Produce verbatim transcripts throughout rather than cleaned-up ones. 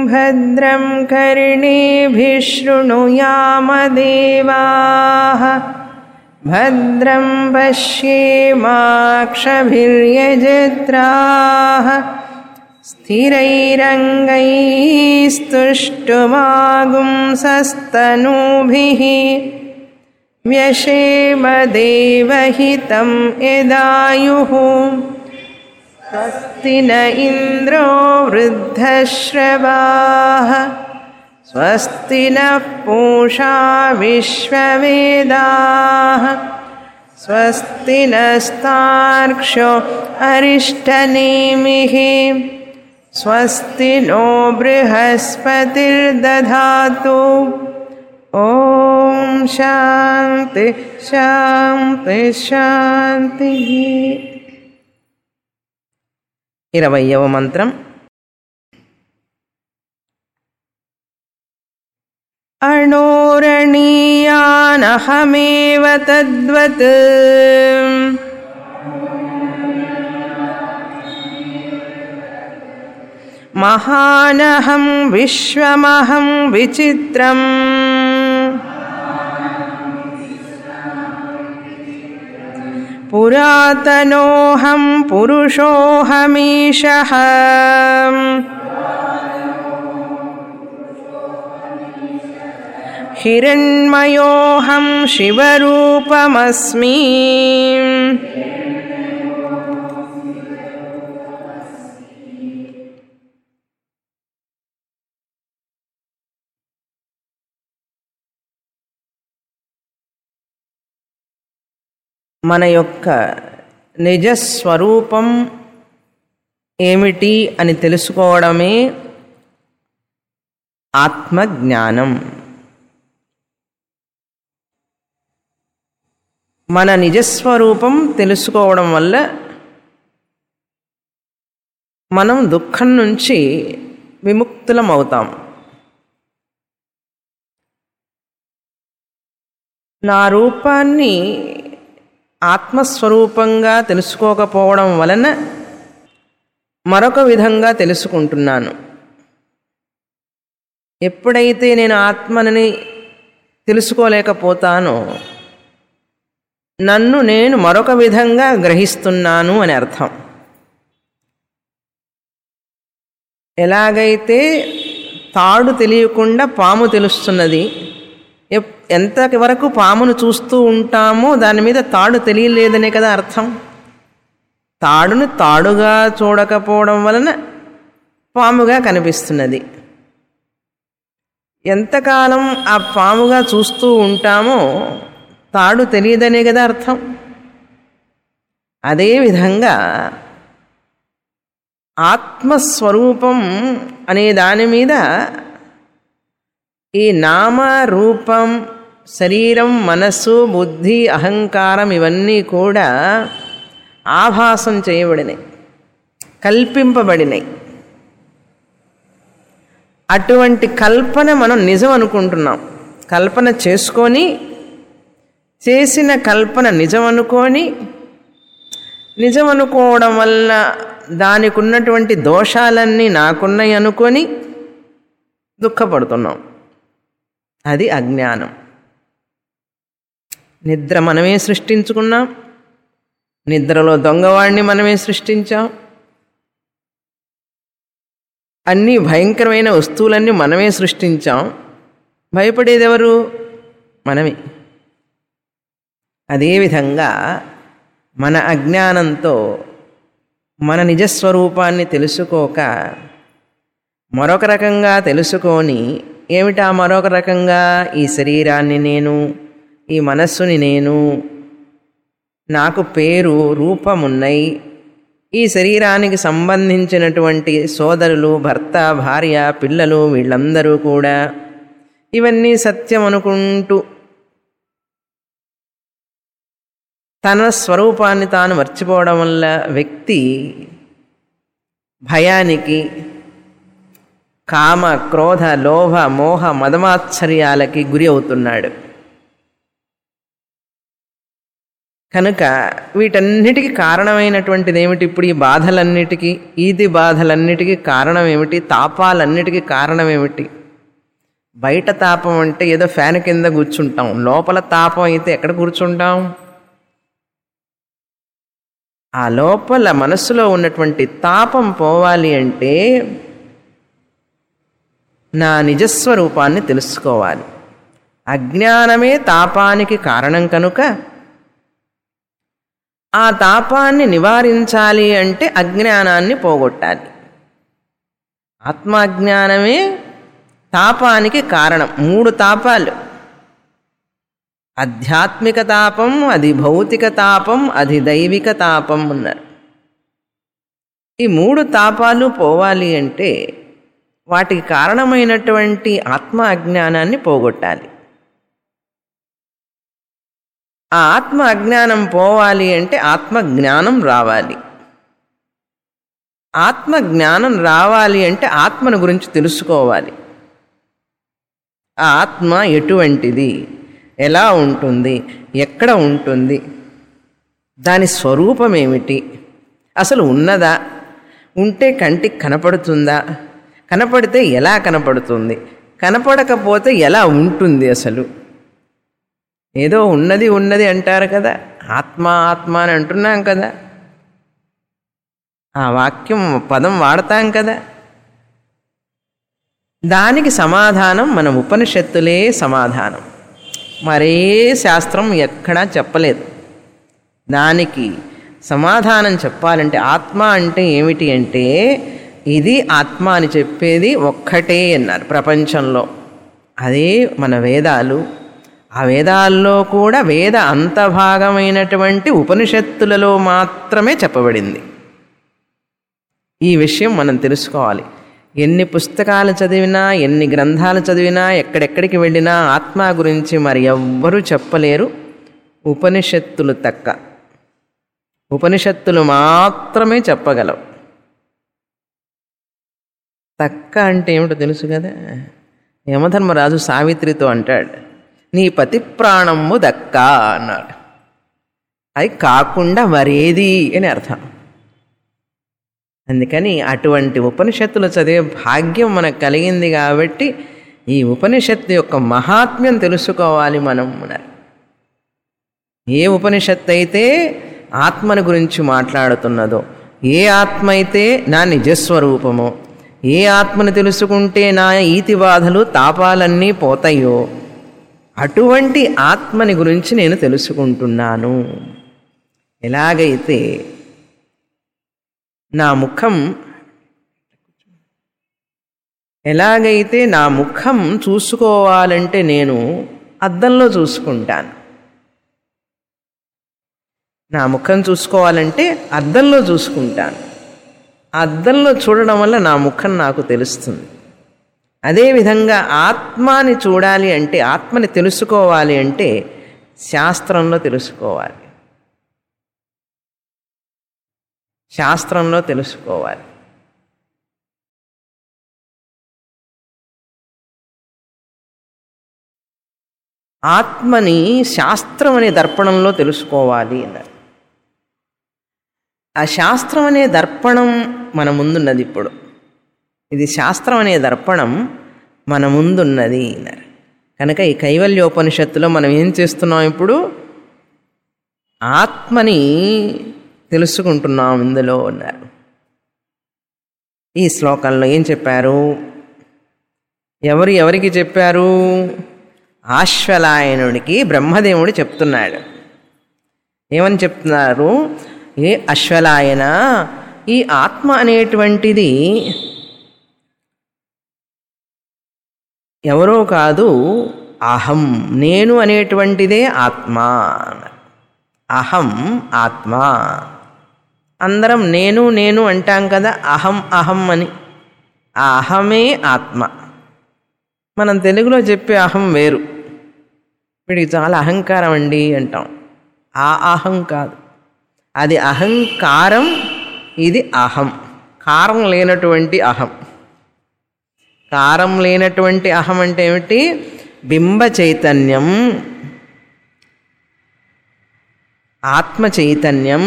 भद्रं कर्णेभिः शृणुयामदेवाः भद्रं पश्येमाक्षभिर्यजत्राः स्थिरैरङ्गैस्तुष्टुवागुंसस्तनूभिः व्यशेमदेवहितं यदायुः स्वस्ति न इन्द्रो वृद्धश्रवाः स्वस्ति नः पूषा विश्ववेदाः स्वस्ति नस्तार्क्ष्यो अरिष्टनेमिः स्वस्ति नो बृहस्पतिर्दधातु ओम शांति शांति शांति। इरवयव मंत्रम अणोरणीयानहमेव तद्वत् महानहं विश्वमहं विचित्रम् पुरातनोऽहं पुरुषोऽहमीशः हिरण्मयोऽहं शिवरूपमस्मि మన యొక్క నిజస్వరూపం ఏమిటి అని తెలుసుకోవడమే ఆత్మజ్ఞానం. మన నిజస్వరూపం తెలుసుకోవడం వల్ల మనం దుఃఖం నుంచి విముక్తులం అవుతాం. నా రూపాన్ని ఆత్మస్వరూపంగా తెలుసుకోకపోవడం వలన మరొక విధంగా తెలుసుకుంటున్నాను. ఎప్పుడైతే నేను ఆత్మని తెలుసుకోలేకపోతానో నన్ను నేను మరొక విధంగా గ్రహిస్తున్నాను అని అర్థం. ఎలాగైతే తాడు తెలియకుండా పాము తెలుస్తున్నది, ఎంతవరకు పామును చూస్తూ ఉంటామో దాని మీద తాడు తెలియలేదనే కదా అర్థం. తాడును తాడుగా చూడకపోవడం వలన పాముగా కనిపిస్తున్నది. ఎంతకాలం ఆ పాముగా చూస్తూ ఉంటామో తాడు తెలియదనే కదా అర్థం. అదేవిధంగా ఆత్మస్వరూపం అనే దాని మీద ఈ నామ రూపం శరీరం మనస్సు బుద్ధి అహంకారం ఇవన్నీ కూడా ఆభాసం చేయబడినాయి, కల్పింపబడినాయి. అటువంటి కల్పన మనం నిజం అనుకుంటున్నాం. కల్పన చేసుకొని చేసిన కల్పన నిజం అనుకొని నిజం అనుకోవడం వల్ల దానికి ఉన్నటువంటి దోషాలన్నీ నాకున్నాయి అనుకొని దుఃఖపడుతున్నాం. అది అజ్ఞానం. నిద్ర మనమే సృష్టించుకున్నాం. నిద్రలో దొంగవాడిని మనమే సృష్టించాం. అన్ని భయంకరమైన వస్తువులన్నీ మనమే సృష్టించాం. భయపడేది ఎవరు? మనమే. అదేవిధంగా మన అజ్ఞానంతో మన నిజస్వరూపాన్ని తెలుసుకోక మరొక రకంగా తెలుసుకొని, ఏమిటా మరొక రకంగా? ఈ శరీరాన్ని నేను, ఈ మనస్సుని నేను, నాకు పేరు రూపమున్నాయి, ఈ శరీరానికి సంబంధించినటువంటి సోదరులు భర్త భార్య పిల్లలు వీళ్ళందరూ కూడా ఇవన్నీ సత్యం అనుకుంటూ తన స్వరూపాన్ని తాను మర్చిపోవడం వల్ల వ్యక్తి భయానికి, కామ క్రోధ లోభ మోహ మదమాత్సర్యాలకి గురి అవుతున్నాడు. కనుక వీటన్నిటికీ కారణమైనటువంటిది ఏమిటి? ఇప్పుడు ఈ బాధలన్నిటికీ, ఈది బాధలన్నిటికీ కారణం ఏమిటి? తాపాలన్నిటికీ కారణం ఏమిటి? బయట తాపం అంటే ఏదో ఫ్యాన్ కింద కూర్చుంటాం, లోపల తాపం అయితే ఎక్కడ కూర్చుంటాం? ఆ లోపల మనస్సులో ఉన్నటువంటి తాపం పోవాలి అంటే నా నిజస్వరూపాన్ని తెలుసుకోవాలి. అజ్ఞానమే తాపానికి కారణం కనుక ఆ తాపాన్ని నివారించాలి అంటే అజ్ఞానాన్ని పోగొట్టాలి. ఆత్మాజ్ఞానమే తాపానికి కారణం. మూడు తాపాలు, ఆధ్యాత్మిక తాపం, అది భౌతిక తాపం, అది దైవిక తాపం ఉన్నారు. ఈ మూడు తాపాలు పోవాలి అంటే వాటికి కారణమైనటువంటి ఆత్మ అజ్ఞానాన్ని పోగొట్టాలి. ఆ ఆత్మ అజ్ఞానం పోవాలి అంటే ఆత్మ జ్ఞానం రావాలి. ఆత్మ జ్ఞానం రావాలి అంటే ఆత్మను గురించి తెలుసుకోవాలి. ఆ ఆత్మ ఎటువంటిది, ఎలా ఉంటుంది, ఎక్కడ ఉంటుంది, దాని స్వరూపం ఏమిటి, అసలు ఉన్నదా, ఉంటే కంటికి కనపడుతుందా, కనపడితే ఎలా కనపడుతుంది, కనపడకపోతే ఎలా ఉంటుంది, అసలు ఏదో ఉన్నది ఉన్నది అంటారు కదా, ఆత్మ ఆత్మ అని అంటున్నాం కదా, ఆ వాక్యం పదం వాడతాం కదా, దానికి సమాధానం మన ఉపనిషత్తులే సమాధానం. మరే శాస్త్రం ఎక్కడా చెప్పలేదు. దానికి సమాధానం చెప్పాలంటే ఆత్మ అంటే ఏమిటి అంటే ఇది ఆత్మ అని చెప్పేది ఒక్కటే అన్నారు ప్రపంచంలో. అదే మన వేదాలు. ఆ వేదాల్లో కూడా వేద అంతభాగమైనటువంటి ఉపనిషత్తులలో మాత్రమే చెప్పబడింది. ఈ విషయం మనం తెలుసుకోవాలి. ఎన్ని పుస్తకాలు చదివినా, ఎన్ని గ్రంథాలు చదివినా, ఎక్కడెక్కడికి వెళ్ళినా ఆత్మ గురించి మరి ఎవ్వరూ చెప్పలేరు ఉపనిషత్తులు తక్క. ఉపనిషత్తులు మాత్రమే చెప్పగలవు. తక్క అంటే ఏమిటో తెలుసు కదా. యమధర్మరాజు సావిత్రితో అంటాడు, నీ పతి ప్రాణము దక్క అన్నాడు. అది కాకుండా మరేది అని అర్థం. అందుకని అటువంటి ఉపనిషత్తులు చదివే భాగ్యం మనకు కలిగింది కాబట్టి ఈ ఉపనిషత్తు యొక్క మహాత్మ్యం తెలుసుకోవాలి మనం. ఏ ఉపనిషత్తు అయితే ఆత్మను గురించి మాట్లాడుతున్నదో, ఏ ఆత్మ అయితే నా నిజస్వరూపమో, ఏ ఆత్మను తెలుసుకుంటే నా ఈతి బాధలు తాపాలన్నీ పోతాయో అటువంటి ఆత్మని గురించి నేను తెలుసుకుంటున్నాను. ఎలాగైతే నా ముఖం ఎలాగైతే నా ముఖం చూసుకోవాలంటే నేను అద్దంలో చూసుకుంటాను. నా ముఖం చూసుకోవాలంటే అద్దంలో చూసుకుంటాను. అద్దంలో చూడడం వల్ల నా ముఖం నాకు తెలుస్తుంది. అదేవిధంగా ఆత్మని చూడాలి అంటే, ఆత్మని తెలుసుకోవాలి అంటే శాస్త్రంలో తెలుసుకోవాలి. శాస్త్రంలో తెలుసుకోవాలి. ఆత్మని శాస్త్రం అనే దర్పణంలో తెలుసుకోవాలి అన్నారు. ఆ శాస్త్రం అనే దర్పణం మన ముందున్నది. ఇప్పుడు ఇది శాస్త్రం అనే దర్పణం మన ముందున్నది అన్నారు. కనుక ఈ కైవల్యోపనిషత్తులో మనం ఏం చేస్తున్నాం? ఇప్పుడు ఆత్మని తెలుసుకుంటున్నాం ఇందులో ఉన్నారు. ఈ శ్లోకంలో ఏం చెప్పారు? ఎవరు ఎవరికి చెప్పారు? ఆశ్వలాయనుడికి బ్రహ్మదేవుడు చెప్తున్నాడు. ఏమని చెప్తున్నారు? ఏ అశ్వలాయన, ఈ ఆత్మ అనేటువంటిది ఎవరో కాదు, అహం, నేను అనేటువంటిదే ఆత్మ. అహం ఆత్మ. అందరం నేను నేను అంటాం కదా, అహం అహం అని. ఆ అహమే ఆత్మ. మనం తెలుగులో చెప్పే అహం వేరు. వీడికి చాలా అహంకారం అండి అంటాం. ఆ అహం కాదు, అది అహంకారం. ఇది అహం, కారం లేనటువంటి అహం. కారం లేనటువంటి అహం అంటే ఏమిటి? బింబ చైతన్యం, ఆత్మ చైతన్యం.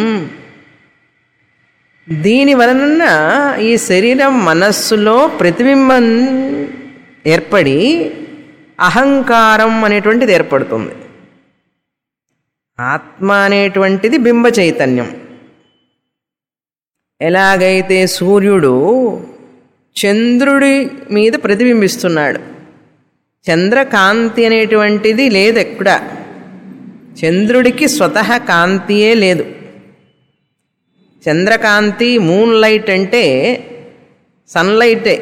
దీని వలన ఈ శరీరం మనస్సులో ప్రతిబింబం ఏర్పడి అహంకారం అనేటువంటిది ఏర్పడుతుంది. ఆత్మ అనేటువంటిది బింబ చైతన్యం. ఎలాగైతే సూర్యుడు చంద్రుడి మీద ప్రతిబింబిస్తున్నాడు, చంద్రకాంతి అనేటువంటిది లేదు ఎక్కడ. చంద్రుడికి స్వతహా కాంతియే లేదు. చంద్రకాంతి మూన్ లైట్ అంటే సన్లైటే,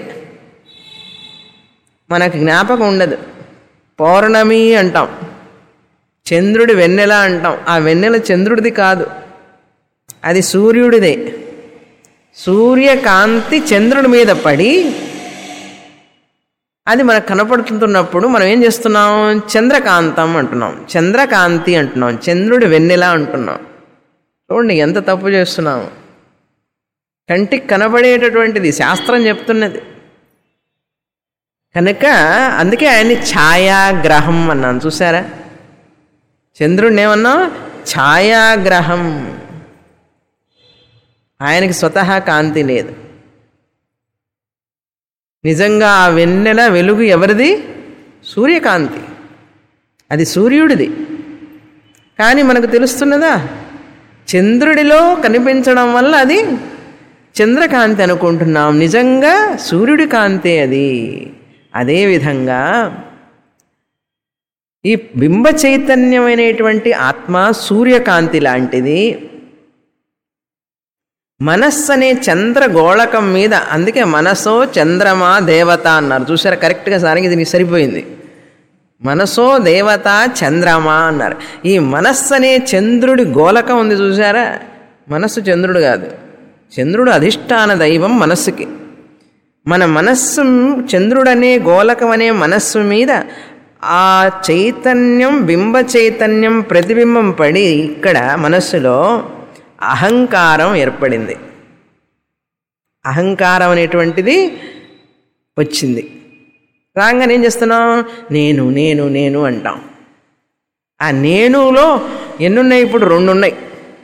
మనకు జ్ఞాపకం ఉండదు. పౌర్ణమి అంటాం, చంద్రుడి వెన్నెల అంటాం. ఆ వెన్నెల చంద్రుడిది కాదు, అది సూర్యుడిదే. సూర్యకాంతి చంద్రుడి మీద పడి అది మనకు కనపడుతున్నప్పుడు మనం ఏం చేస్తున్నాం? చంద్రకాంతం అంటున్నాం, చంద్రకాంతి అంటున్నాం, చంద్రుడి వెన్నెల అంటున్నాం. చూడండి ఎంత తప్పు చేస్తున్నాము. కంటికి కనబడేటటువంటిది శాస్త్రం చెప్తున్నది కనుక అందుకే ఆయన్ని ఛాయాగ్రహం అన్నాను. చూసారా, చంద్రుడిని ఏమన్నా? ఛాయాగ్రహం. ఆయనకి స్వతహా కాంతి లేదు. నిజంగా ఆ వెన్నెల వెలుగు ఎవరిది? సూర్యకాంతి, అది సూర్యుడిది. కానీ మనకు తెలుస్తున్నదా? చంద్రుడిలో కనిపించడం వల్ల అది చంద్రకాంతి అనుకుంటున్నాం, నిజంగా సూర్యుడి కాంతే అది. అదేవిధంగా ఈ బింబ చైతన్యమైనటువంటి ఆత్మ సూర్యకాంతి లాంటిది. మనస్సు అనే చంద్రగోళకం మీద, అందుకే మనసో చంద్రమా దేవత అన్నారు. చూసారా, కరెక్ట్గా సారికి దీనికి సరిపోయింది. మనసో దేవత చంద్రమా అన్నారు. ఈ మనస్సు అనే చంద్రుడి గోళకం ఉంది చూసారా. మనస్సు చంద్రుడు కాదు, చంద్రుడు అధిష్టాన దైవం మనస్సుకి. మన మనస్సు చంద్రుడనే గోళకం అనే మనస్సు మీద ఆ చైతన్యం, బింబ చైతన్యం ప్రతిబింబం పడి ఇక్కడ మనస్సులో అహంకారం ఏర్పడింది. అహంకారం అనేటువంటిది వచ్చింది. రాగానే ఏం చేస్తున్నాం? నేను నేను నేను అంటాం. ఆ నేనులో ఎన్నున్నాయి? ఇప్పుడు రెండు ఉన్నాయి.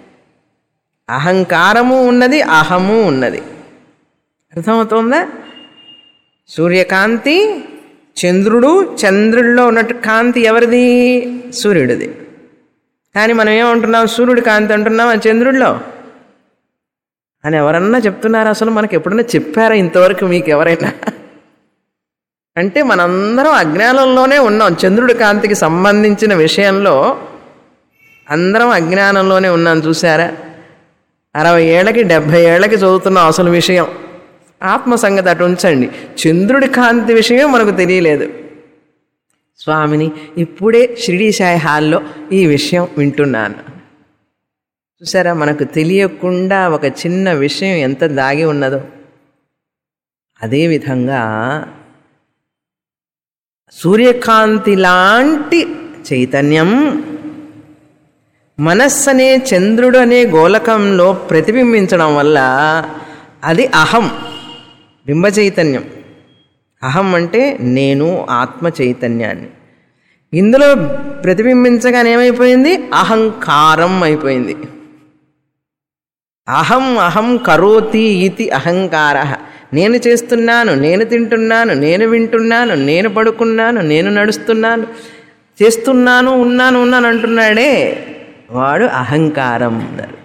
అహంకారము ఉన్నది, అహము ఉన్నది. అర్థమవుతుందా? సూర్యకాంతి చంద్రుడు, చంద్రుడిలో ఉన్నట్టు కాంతి ఎవరిది? సూర్యుడిది. కానీ మనం ఏమంటున్నాం? సూర్యుడి కాంతి అంటున్నాం ఆ చంద్రుడిలో అని ఎవరన్నా చెప్తున్నారు? అసలు మనకు ఎప్పుడన్నా చెప్పారా ఇంతవరకు మీకు ఎవరైనా? అంటే మనందరం అజ్ఞానంలోనే ఉన్నాం. చంద్రుడి కాంతికి సంబంధించిన విషయంలో అందరం అజ్ఞానంలోనే ఉన్నాం. చూసారా, అరవై ఏళ్ళకి డెబ్భై ఏళ్ళకి చదువుతున్నాం అసలు విషయం. ఆత్మ సంగతి అటు ఉంచండి, చంద్రుడి కాంతి విషయం మనకు తెలియలేదు. స్వామిని ఇప్పుడే షిరిడీ సాయి హాల్లో ఈ విషయం వింటున్నాను. చూసారా, మనకు తెలియకుండా ఒక చిన్న విషయం ఎంత దాగి ఉన్నదో. అదేవిధంగా సూర్యకాంతి లాంటి చైతన్యం మనస్సు అనే చంద్రుడు అనే గోళకంలో ప్రతిబింబించడం వల్ల అది అహం, బింబ చైతన్యం. అహం అంటే నేను, ఆత్మ చైతన్యాన్ని. ఇందులో ప్రతిబింబించగానే ఏమైపోయింది? అహంకారం అయిపోయింది. అహం అహం కరోతి ఇతి అహంకార. నేను చేస్తున్నాను, నేను తింటున్నాను, నేను వింటున్నాను, నేను పడుకున్నాను, నేను నడుస్తున్నాను, చేస్తున్నాను, ఉన్నాను ఉన్నాను అంటున్నాడే, వాడు అహంకారం అన్నారు.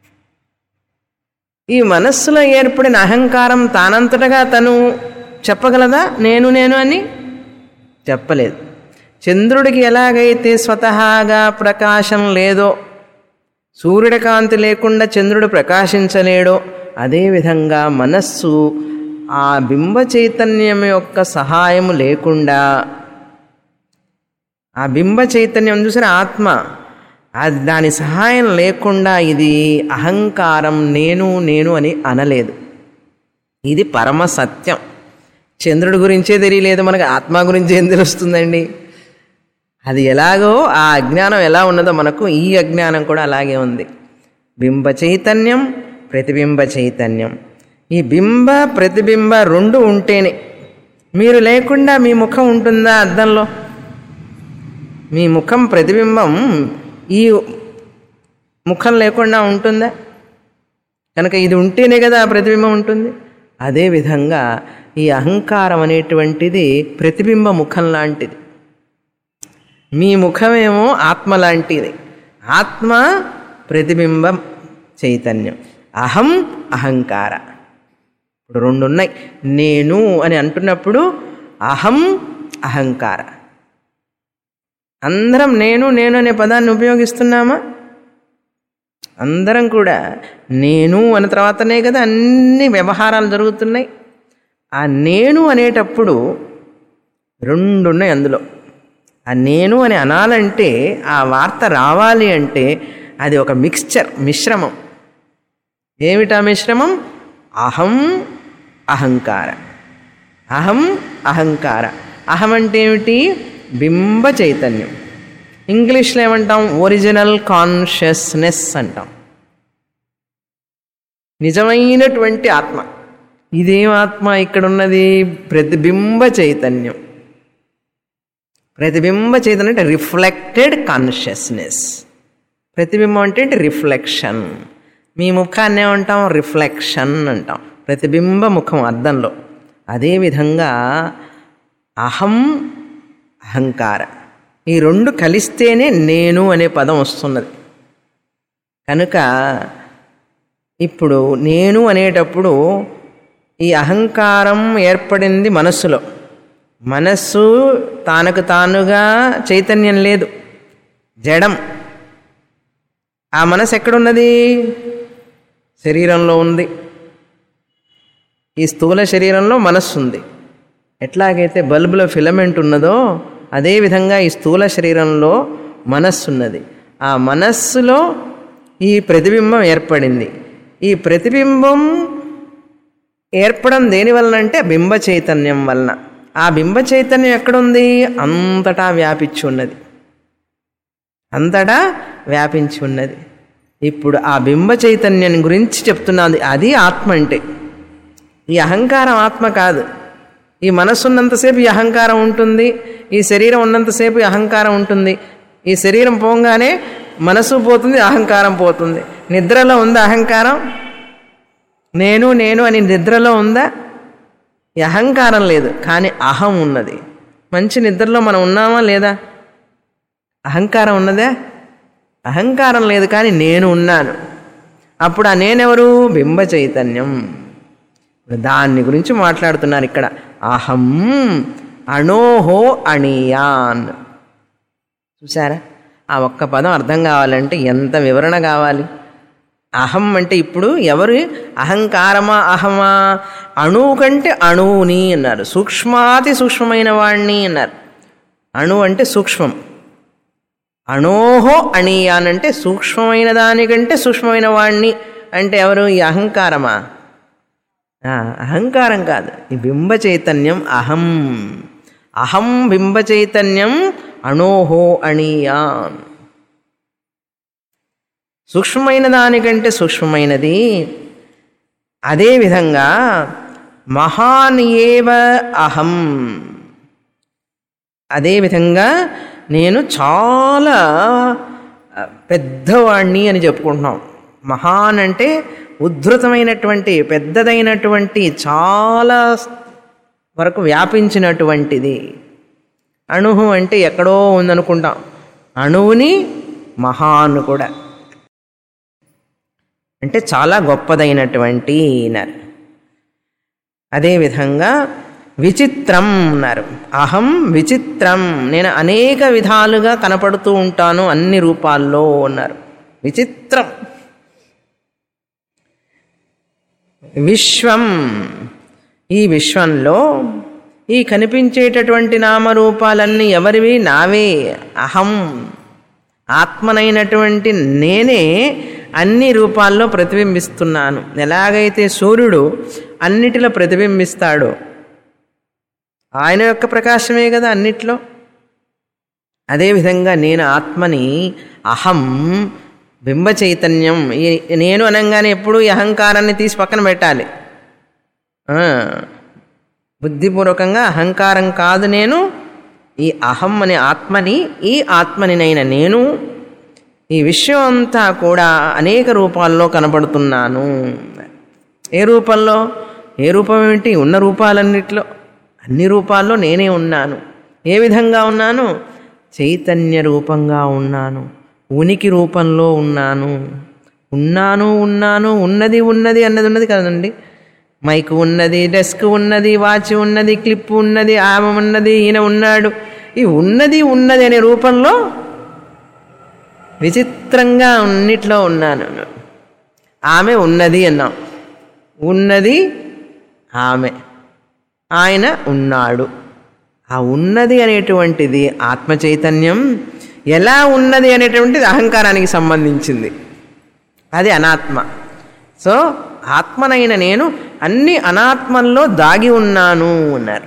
ఈ మనస్సులో ఏర్పడిన అహంకారం తానంతటగా తను చెప్పగలదా నేను నేను అని? చెప్పలేదు. చంద్రుడికి ఎలాగైతే స్వతహాగా ప్రకాశం లేదో, సూర్యుడి కాంతి లేకుండా చంద్రుడు ప్రకాశించలేడో, అదేవిధంగా మనస్సు ఆ బింబ చైతన్యం యొక్క సహాయం లేకుండా, ఆ బింబ చైతన్యం చూసిన ఆత్మ, అది దాని సహాయం లేకుండా ఇది అహంకారం, నేను నేను అని అనలేదు. ఇది పరమ సత్యం. చంద్రుడి గురించే తెలియలేదు మనకు, ఆత్మ గురించి ఏం తెలుస్తుందండి? అది ఎలాగో ఆ అజ్ఞానం ఎలా ఉన్నదో మనకు ఈ అజ్ఞానం కూడా అలాగే ఉంది. బింబ చైతన్యం, ప్రతిబింబ చైతన్యం. ఈ బింబ ప్రతిబింబ రెండు ఉంటేనే, మీరు లేకుండా మీ ముఖం ఉంటుందా అద్దంలో? మీ ముఖం ప్రతిబింబం ఈ ముఖం లేకుండా ఉంటుందా? కనుక ఇది ఉంటేనే కదా ఆ ప్రతిబింబం ఉంటుంది. అదేవిధంగా ఈ అహంకారం అనేటువంటిది ప్రతిబింబ ముఖం లాంటిది. మీ ముఖమేమో ఆత్మ లాంటిది. ఆత్మ ప్రతిబింబ చైతన్యం. అహం అహంకార. ఇప్పుడు రెండు ఉన్నాయి. నేను అని అంటున్నప్పుడు అహం అహంకార. అందరం నేను నేను అనే పదాన్ని ఉపయోగిస్తున్నామా? అందరం కూడా నేను అన్న తర్వాతనే కదా అన్ని వ్యవహారాలు జరుగుతున్నాయి. ఆ నేను అనేటప్పుడు రెండు ఉన్నాయి అందులో. ఆ నేను అని అనాలంటే, ఆ వార్త రావాలి అంటే అది ఒక మిక్స్చర్, మిశ్రమం. ఏమిటా మిశ్రమం? అహం అహంకార. అహం అహంకార. అహం అంటే ఏమిటి? బింబ చైతన్యం. ఇంగ్లీష్లో ఏమంటాం? ఒరిజినల్ కాన్షియస్నెస్ అంటాం. నిజమైనటువంటి ఆత్మ. ఇదేం ఆత్మ ఇక్కడ ఉన్నది? ప్రతిబింబ చైతన్యం. ప్రతిబింబ చైతన్యం అంటే రిఫ్లెక్టెడ్ కాన్షియస్నెస్. ప్రతిబింబం అంటే రిఫ్లెక్షన్. మీ ముఖాన్ని ఏమంటాం? రిఫ్లెక్షన్ అంటాం. ప్రతిబింబ ముఖం అద్దంలో. అదేవిధంగా అహం అహంకార ఈ రెండు కలిస్తేనే నేను అనే పదం వస్తున్నది. కనుక ఇప్పుడు నేను అనేటప్పుడు ఈ అహంకారం ఏర్పడింది మనస్సులో. మనస్సు తానకు తానుగా చైతన్యం లేదు, జడం. ఆ మనసు ఎక్కడున్నది? శరీరంలో ఉంది. ఈ స్థూల శరీరంలో మనస్సు ఉంది. ఎట్లాగైతే బల్బులో ఫిలమెంట్ ఉన్నదో అదేవిధంగా ఈ స్థూల శరీరంలో మనస్సు ఉన్నది. ఆ మనస్సులో ఈ ప్రతిబింబం ఏర్పడింది. ఈ ప్రతిబింబం ఏర్పడం దేని వలన అంటే బింబ చైతన్యం వలన. ఆ బింబ చైతన్యం ఎక్కడుంది? అంతటా వ్యాపించి ఉన్నది. అంతటా వ్యాపించి ఉన్నది. ఇప్పుడు ఆ బింబ చైతన్యం గురించి చెప్తున్నది. అది ఆత్మ అంటే. ఈ అహంకారం ఆత్మ కాదు. ఈ మనస్సు ఉన్నంతసేపు ఈ అహంకారం ఉంటుంది. ఈ శరీరం ఉన్నంతసేపు ఈ అహంకారం ఉంటుంది. ఈ శరీరం పోగానే మనసు పోతుంది, అహంకారం పోతుంది. నిద్రలో ఉందా అహంకారం? నేను నేను అని నిద్రలో ఉందా? ఈ అహంకారం లేదు, కానీ అహం ఉన్నది. మంచి నిద్రలో మనం ఉన్నామా లేదా? అహంకారం ఉన్నదా? అహంకారం లేదు, కానీ నేను ఉన్నాను. అప్పుడు ఆ నేనెవరు? బింబ చైతన్యం. దాన్ని గురించి మాట్లాడుతున్నారు ఇక్కడ. అహం అణోహో అణియాన్. చూసారా? ఆ ఒక్క పదం అర్థం కావాలంటే ఎంత వివరణ కావాలి? అహం అంటే ఇప్పుడు ఎవరు? అహంకారమా అహమా? అణువు కంటే అణువుని అన్నారు. సూక్ష్మాతి సూక్ష్మమైన వాణ్ణి అన్నారు. అణు అంటే సూక్ష్మం. అణోహో అణియాన్ అంటే సూక్ష్మమైన దానికంటే సూక్ష్మమైన వాణ్ణి అంటే ఎవరు? ఈ అహంకారమా? అహంకారం కాదు, ఈ బింబ చైతన్యం అహం. అహం బింబ చైతన్యం అణోహో అణియాన్. సూక్ష్మమైన దానికంటే సూక్ష్మమైనది. అదేవిధంగా మహాన్ ఏవ అహం. అదేవిధంగా నేను చాలా పెద్దవాణ్ణి అని చెప్పుకుంటున్నాం. మహాన్ అంటే ఉద్ధృతమైనటువంటి, పెద్దదైనటువంటి, చాలా వరకు వ్యాపించినటువంటిది. అణువు అంటే ఎక్కడో ఉందనుకుంటాం. అణువుని మహాన్ కూడా అంటే చాలా గొప్పదైనటువంటి అన్నారు. అదేవిధంగా విచిత్రం అన్నారు. అహం విచిత్రం, నేను అనేక విధాలుగా కనపడుతూ ఉంటాను అన్ని రూపాల్లో అన్నారు. విచిత్రం. విశ్వం, ఈ విశ్వంలో ఈ కనిపించేటటువంటి నామరూపాలన్నీ ఎవరివి? నావే. అహం ఆత్మనైనటువంటి నేనే అన్ని రూపాల్లో ప్రతిబింబిస్తున్నాను. ఎలాగైతే సూర్యుడు అన్నిటిలో ప్రతిబింబిస్తాడో, ఆయన యొక్క ప్రకాశమే కదా అన్నిట్లో, అదేవిధంగా నేను ఆత్మని అహం బింబ చైతన్యం. ఈ నేను అనగానే ఎప్పుడు ఈ అహంకారాన్ని తీసి పక్కన పెట్టాలి. బుద్ధిపూర్వకంగా అహంకారం కాదు నేను, ఈ అహం అనే ఆత్మని, ఈ ఆత్మనినైన నేను ఈ విశ్వం అంతా కూడా అనేక రూపాల్లో కనపడుతున్నాను. ఏ రూపంలో? ఏ రూపం ఏమిటి? ఉన్న రూపాలన్నిట్లో అన్ని రూపాల్లో నేనే ఉన్నాను. ఏ విధంగా ఉన్నాను? చైతన్య రూపంగా ఉన్నాను, ఉనికి రూపంలో ఉన్నాను. ఉన్నాను ఉన్నాను ఉన్నది ఉన్నది అన్నది ఉన్నది కదండి. మైక్ ఉన్నది, డెస్క్ ఉన్నది, వాచ్ ఉన్నది, క్లిప్ ఉన్నది, ఆమె ఉన్నది, ఈయన ఉన్నాడు. ఈ ఉన్నది ఉన్నది అనే రూపంలో విచిత్రంగా అన్నిట్లో ఉన్నాను. ఆమె ఉన్నది అన్నాం, ఉన్నది ఆమె, ఆయన ఉన్నాడు. ఆ ఉన్నది అనేటువంటిది ఆత్మ చైతన్యం. ఎలా ఉన్నది అనేటువంటిది అహంకారానికి సంబంధించింది, అది అనాత్మ. సో ఆత్మనైన నేను అన్ని అనాత్మల్లో దాగి ఉన్నాను అన్నారు.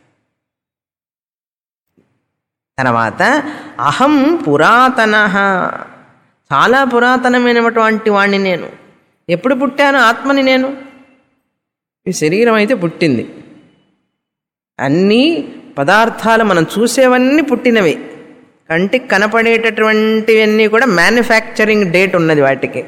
తర్వాత అహం పురాతన, చాలా పురాతనమైనటువంటి వాణ్ణి నేను. ఎప్పుడు పుట్టాను? ఆత్మని నేను. ఈ శరీరం అయితే పుట్టింది, అన్ని పదార్థాలు మనం చూసేవన్నీ పుట్టినవి, కంటికి కనపడేటటువంటివన్నీ కూడా మ్యానుఫ్యాక్చరింగ్ డేట్ ఉన్నది వాటికి.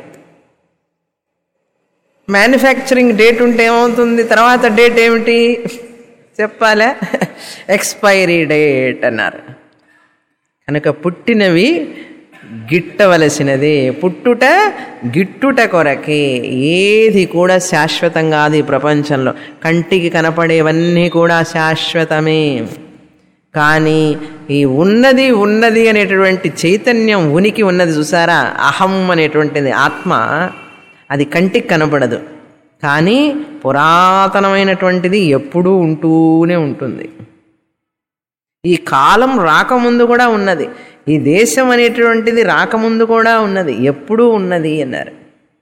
మ్యానుఫ్యాక్చరింగ్ డేట్ ఉంటే ఏమవుతుంది? తర్వాత డేట్ ఏమిటి చెప్పాలా? ఎక్స్పైరీ డేట్ అన్నారు. కనుక పుట్టినవి గిట్టవలసినదే, పుట్టుట గిట్టుట కొరకే. ఏది కూడా శాశ్వతం కాదు ఈ ప్రపంచంలో. కంటికి కనపడేవన్నీ కూడా శాశ్వతమే. కానీ ఈ ఉన్నది ఉన్నది అనేటటువంటి చైతన్యం, ఉనికి ఉన్నది చూసారా, అహం అనేటువంటిది ఆత్మ, అది కంటికి కనపడదు. కానీ పురాతనమైనటువంటిది ఎప్పుడూ ఉంటూనే ఉంటుంది. ఈ కాలం రాకముందు కూడా ఉన్నది, ఈ దేశం అనేటువంటిది రాకముందు కూడా ఉన్నది, ఎప్పుడూ ఉన్నది అన్నారు.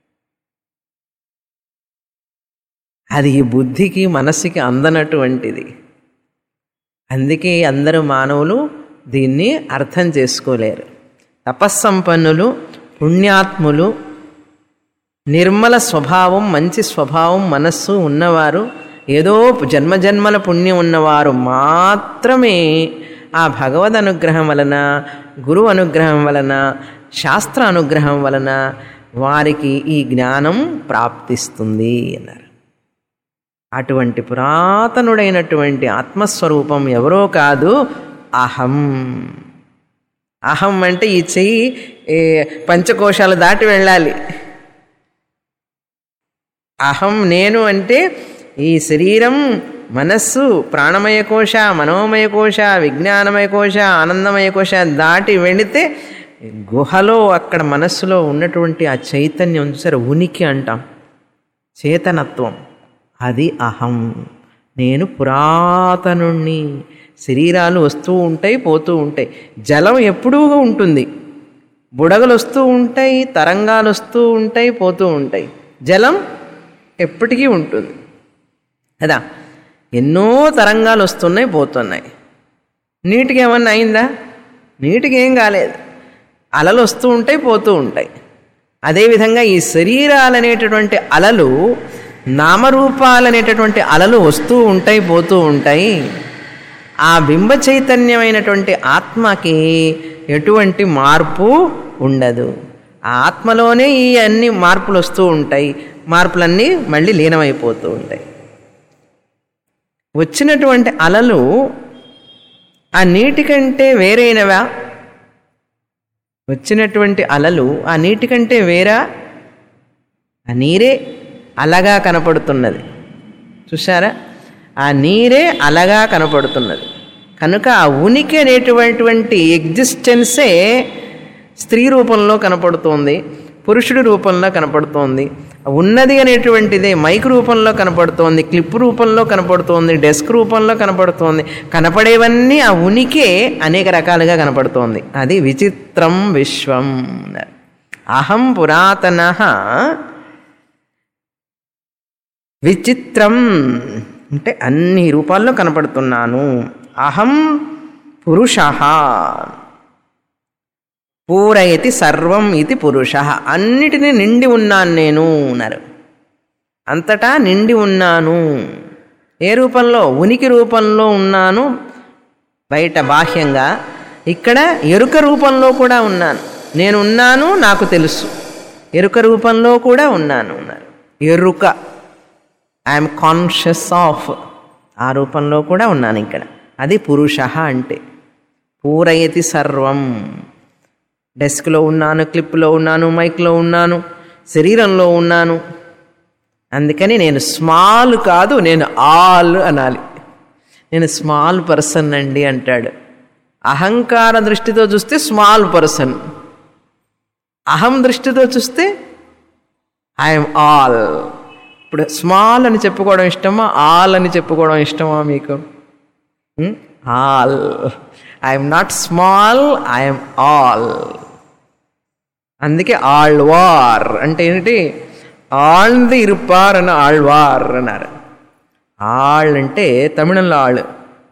అది ఈ బుద్ధికి మనస్సుకి అందనటువంటిది. అందుకే అందరూ మానవులు దీన్ని అర్థం చేసుకోలేరు. తపస్సంపన్నులు, పుణ్యాత్ములు, నిర్మల స్వభావం, మంచి స్వభావం, మనస్సు ఉన్నవారు, ఏదో జన్మజన్మల పుణ్యం ఉన్నవారు మాత్రమే ఆ భగవద్ అనుగ్రహం వలన, గురు అనుగ్రహం వలన, శాస్త్ర అనుగ్రహం వలన వారికి ఈ జ్ఞానం ప్రాప్తిస్తుంది అన్నారు. అటువంటి పురాతనుడైనటువంటి ఆత్మస్వరూపం ఎవరో కాదు, అహం. అహం అంటే ఈ చెయ్యి పంచకోశాలు దాటి వెళ్ళాలి. అహం నేను అంటే ఈ శరీరం, మనస్సు, ప్రాణమయ కోశ, మనోమయ కోశ, విజ్ఞానమయ కోశ, ఆనందమయ కోశ దాటి వెళితే గుహలో అక్కడ మనస్సులో ఉన్నటువంటి ఆ చైతన్యం చూసారు, ఉనికి అంటాం, చేతనత్వం, అది అహం. నేను పురాతనుణ్ణి. శరీరాలు వస్తూ ఉంటాయి, పోతూ ఉంటాయి. జలం ఎప్పుడూ ఉంటుంది, బుడగలు వస్తూ ఉంటాయి, తరంగాలు వస్తూ ఉంటాయి, పోతూ ఉంటాయి. జలం ఎప్పటికీ ఉంటుంది కదా. ఎన్నో తరంగాలు వస్తున్నాయి, పోతున్నాయి. నీటికి ఏమన్నా అయిందా? నీటికి ఏం కాలేదు. అలలు వస్తూ ఉంటాయి, పోతూ ఉంటాయి. అదేవిధంగా ఈ శరీరాలనేటటువంటి అలలు, నామరూపాలనేటటువంటి అలలు వస్తూ ఉంటాయి, పోతూ ఉంటాయి. ఆ బింబ చైతన్యమైనటువంటి ఆత్మకి ఎటువంటి మార్పు ఉండదు. ఆ ఆత్మలోనే ఈ అన్ని మార్పులు వస్తూ ఉంటాయి, మార్పులన్నీ మళ్ళీ లీనమైపోతూ ఉంటాయి. వచ్చినటువంటి అలలు ఆ నీటి కంటే వేరైనవా? వచ్చినటువంటి అలలు ఆ నీటి కంటే వేరా? ఆ నీరే అలగా కనపడుతున్నది, చూసారా? ఆ నీరే అలగా కనపడుతున్నది. కనుక ఆ ఉనికి అనేటువంటి ఎగ్జిస్టెన్సే స్త్రీ రూపంలో కనపడుతోంది, పురుషుడి రూపంలో కనపడుతోంది. ఉన్నది అనేటువంటిదే మైక్ రూపంలో కనపడుతోంది, క్లిప్ రూపంలో కనపడుతోంది, డెస్క్ రూపంలో కనపడుతోంది. కనపడేవన్నీ ఆ ఉనికే అనేక రకాలుగా కనపడుతోంది. అది విచిత్రం విశ్వం. అహం పురాతన విచిత్రం అంటే అన్ని రూపాల్లో కనపడుతున్నాను. అహం పురుష పూరయతి సర్వం ఇది పురుష. అన్నిటినీ నిండి ఉన్నాను నేను అన్నారు. అంతటా నిండి ఉన్నాను. ఏ రూపంలో? ఉనికి రూపంలో ఉన్నాను బయట బాహ్యంగా. ఇక్కడ ఎరుక రూపంలో కూడా ఉన్నాను. నేను ఉన్నాను, నాకు తెలుసు, ఎరుక రూపంలో కూడా ఉన్నాను అన్నారు. ఎరుక, ఐఎమ్ కాన్షియస్ ఆఫ్, ఆ రూపంలో కూడా ఉన్నాను ఇక్కడ. అది పురుష అంటే. పూరయతి సర్వం. డెస్క్లో ఉన్నాను, క్లిప్లో ఉన్నాను, మైక్లో ఉన్నాను, శరీరంలో ఉన్నాను. అందుకని నేను స్మాల్ కాదు, నేను ఆల్ అనాలి. నేను స్మాల్ పర్సన్ అండి అంటాడు. అహంకార దృష్టితో చూస్తే స్మాల్ పర్సన్, అహం దృష్టితో చూస్తే ఐఎమ్ ఆల్. ఇప్పుడు స్మాల్ అని చెప్పుకోవడం ఇష్టమా, ఆల్ అని చెప్పుకోవడం ఇష్టమా మీకు? All. I'm not small, I'm all. అందుకే ఆళ్వార్ అంటే ఏమిటి? ఆళ్ది ఇరుపార్ అని ఆళ్వార్ అన్నారు. ఆళ్ అంటే తమిళంలో ఆళ్.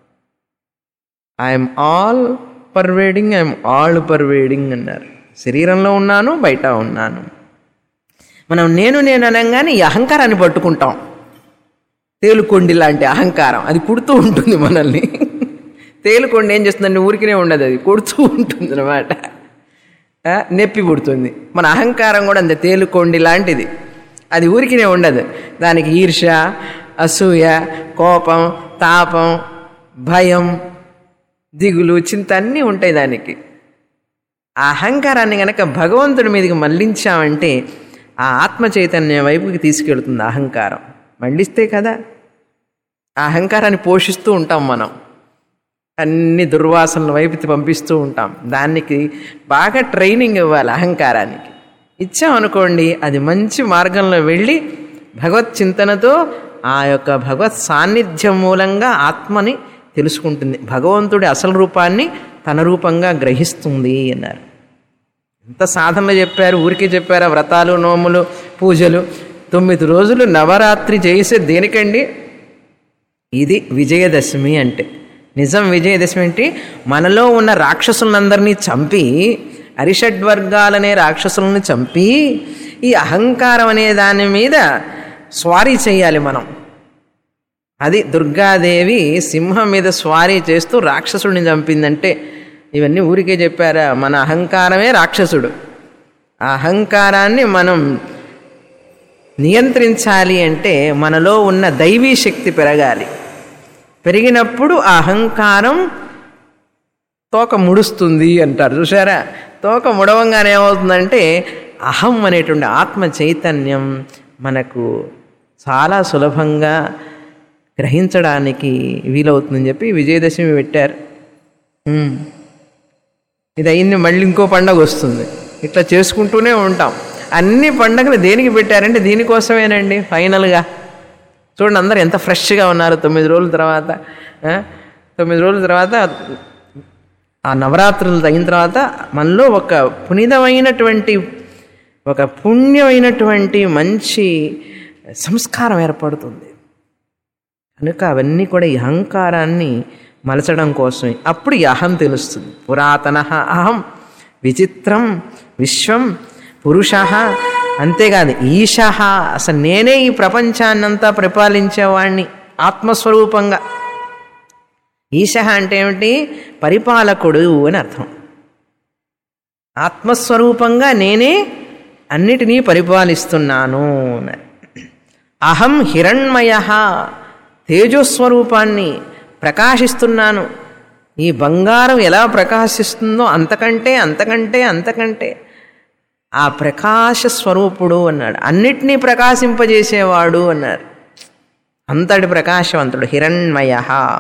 I'm all pervading, I'm all pervading అన్నారు. శరీరంలో ఉన్నాను, బయట ఉన్నాను. మనం నేను నేను అనగానే ఈ అహంకారాన్ని పట్టుకుంటాం. తేలుకొండి లాంటి అహంకారం అది కుడుతూ ఉంటుంది మనల్ని. తేలుకొండి ఏం చేస్తుందండి? ఊరికినే ఉండదు, అది కొడుతూ ఉంటుంది అనమాట. నొప్పి పుడుతుంది. మన అహంకారం కూడా అంతే, తేలుకొండి లాంటిది. అది ఊరికినే ఉండదు. దానికి ఈర్ష, అసూయ, కోపం, తాపం, భయం, దిగులు, చింత అన్నీ ఉంటాయి దానికి. ఆ అహంకారాన్ని కనుక భగవంతుడి మీదకి మళ్ళించామంటే ఆ ఆత్మ చైతన్యం వైపుకి తీసుకెళ్తుంది అహంకారం. మళ్ళిస్తే కదా ఆ అహంకారాన్ని పోషిస్తూ ఉంటాం మనం, అన్ని దుర్వాసనల వైపు పంపిస్తూ ఉంటాం. దానికి బాగా ట్రైనింగ్ ఇవ్వాలి అహంకారానికి. ఇచ్చామనుకోండి, అది మంచి మార్గంలో వెళ్ళి భగవత్ చింతనతో ఆ యొక్క భగవత్ సాన్నిధ్యం మూలంగా ఆత్మని తెలుసుకుంటుంది. భగవంతుడి అసలు రూపాన్ని తన రూపంగా గ్రహిస్తుంది అన్నారు. ఎంత సాధనలు చెప్పారు, ఊరికే చెప్పారా? వ్రతాలు, నోములు, పూజలు, తొమ్మిది రోజులు నవరాత్రి చేసే దేనికండి? ఇది విజయదశమి అంటే. నిజం విజయదశమి అంటే మనలో ఉన్న రాక్షసులందరినీ చంపి, అరిషడ్వర్గాలనే రాక్షసులను చంపి, ఈ అహంకారం అనే దాని మీద స్వారీ చేయాలి మనం. అది దుర్గాదేవి సింహం మీద స్వారీ చేస్తూ రాక్షసుడిని చంపిందంటే ఇవన్నీ ఊరికే చెప్పారా? మన అహంకారమే రాక్షసుడు. ఆ అహంకారాన్ని మనం నియంత్రించాలి అంటే మనలో ఉన్న దైవీ శక్తి పెరగాలి. పెరిగినప్పుడు ఆ అహంకారం తోక ముడుస్తుంది అంటారు, చూసారా? తోక ముడవంగానే ఏమవుతుందంటే అహం అనేటువంటి ఆత్మ చైతన్యం మనకు చాలా సులభంగా గ్రహించడానికి వీలవుతుందని చెప్పి విజయదశమి పెట్టారు. ఇది అయింది, మళ్ళీ ఇంకో పండగ వస్తుంది. ఇట్లా చేసుకుంటూనే ఉంటాం. అన్ని పండగలు దేనికి పెట్టారంటే దీనికోసమేనండి. ఫైనల్గా చూడండి, అందరు ఎంత ఫ్రెష్గా ఉన్నారు. తొమ్మిది రోజుల తర్వాత తొమ్మిది రోజుల తర్వాత ఆ నవరాత్రులు అయిన తర్వాత మనలో ఒక పునీతమైనటువంటి, ఒక పుణ్యమైనటువంటి మంచి సంస్కారం ఏర్పడుతుంది. కనుక అవన్నీ కూడా ఈ అహంకారాన్ని మలచడం కోసమే. అప్పుడు ఈ అహం తెలుస్తుంది. పురాతన అహం విచిత్రం విశ్వం పురుష. అంతేకాదు ఈశ, అసలు నేనే ఈ ప్రపంచాన్నంతా పరిపాలించేవాణ్ణి ఆత్మస్వరూపంగా. ఈశ అంటే ఏమిటి? పరిపాలకుడు అని అర్థం. ఆత్మస్వరూపంగా నేనే అన్నిటినీ పరిపాలిస్తున్నాను. అహం హిరణ్మయ, తేజస్వరూపాన్ని ప్రకాశిస్తున్నాను. ఈ బంగారం ఎలా ప్రకాశిస్తుందో అంతకంటే అంతకంటే అంతకంటే ఆ ప్రకాశ స్వరూపుడు అన్నాడు. అన్నిటినీ ప్రకాశింపజేసేవాడు అన్నారు. అంతటి ప్రకాశవంతుడు హిరణ్మయ.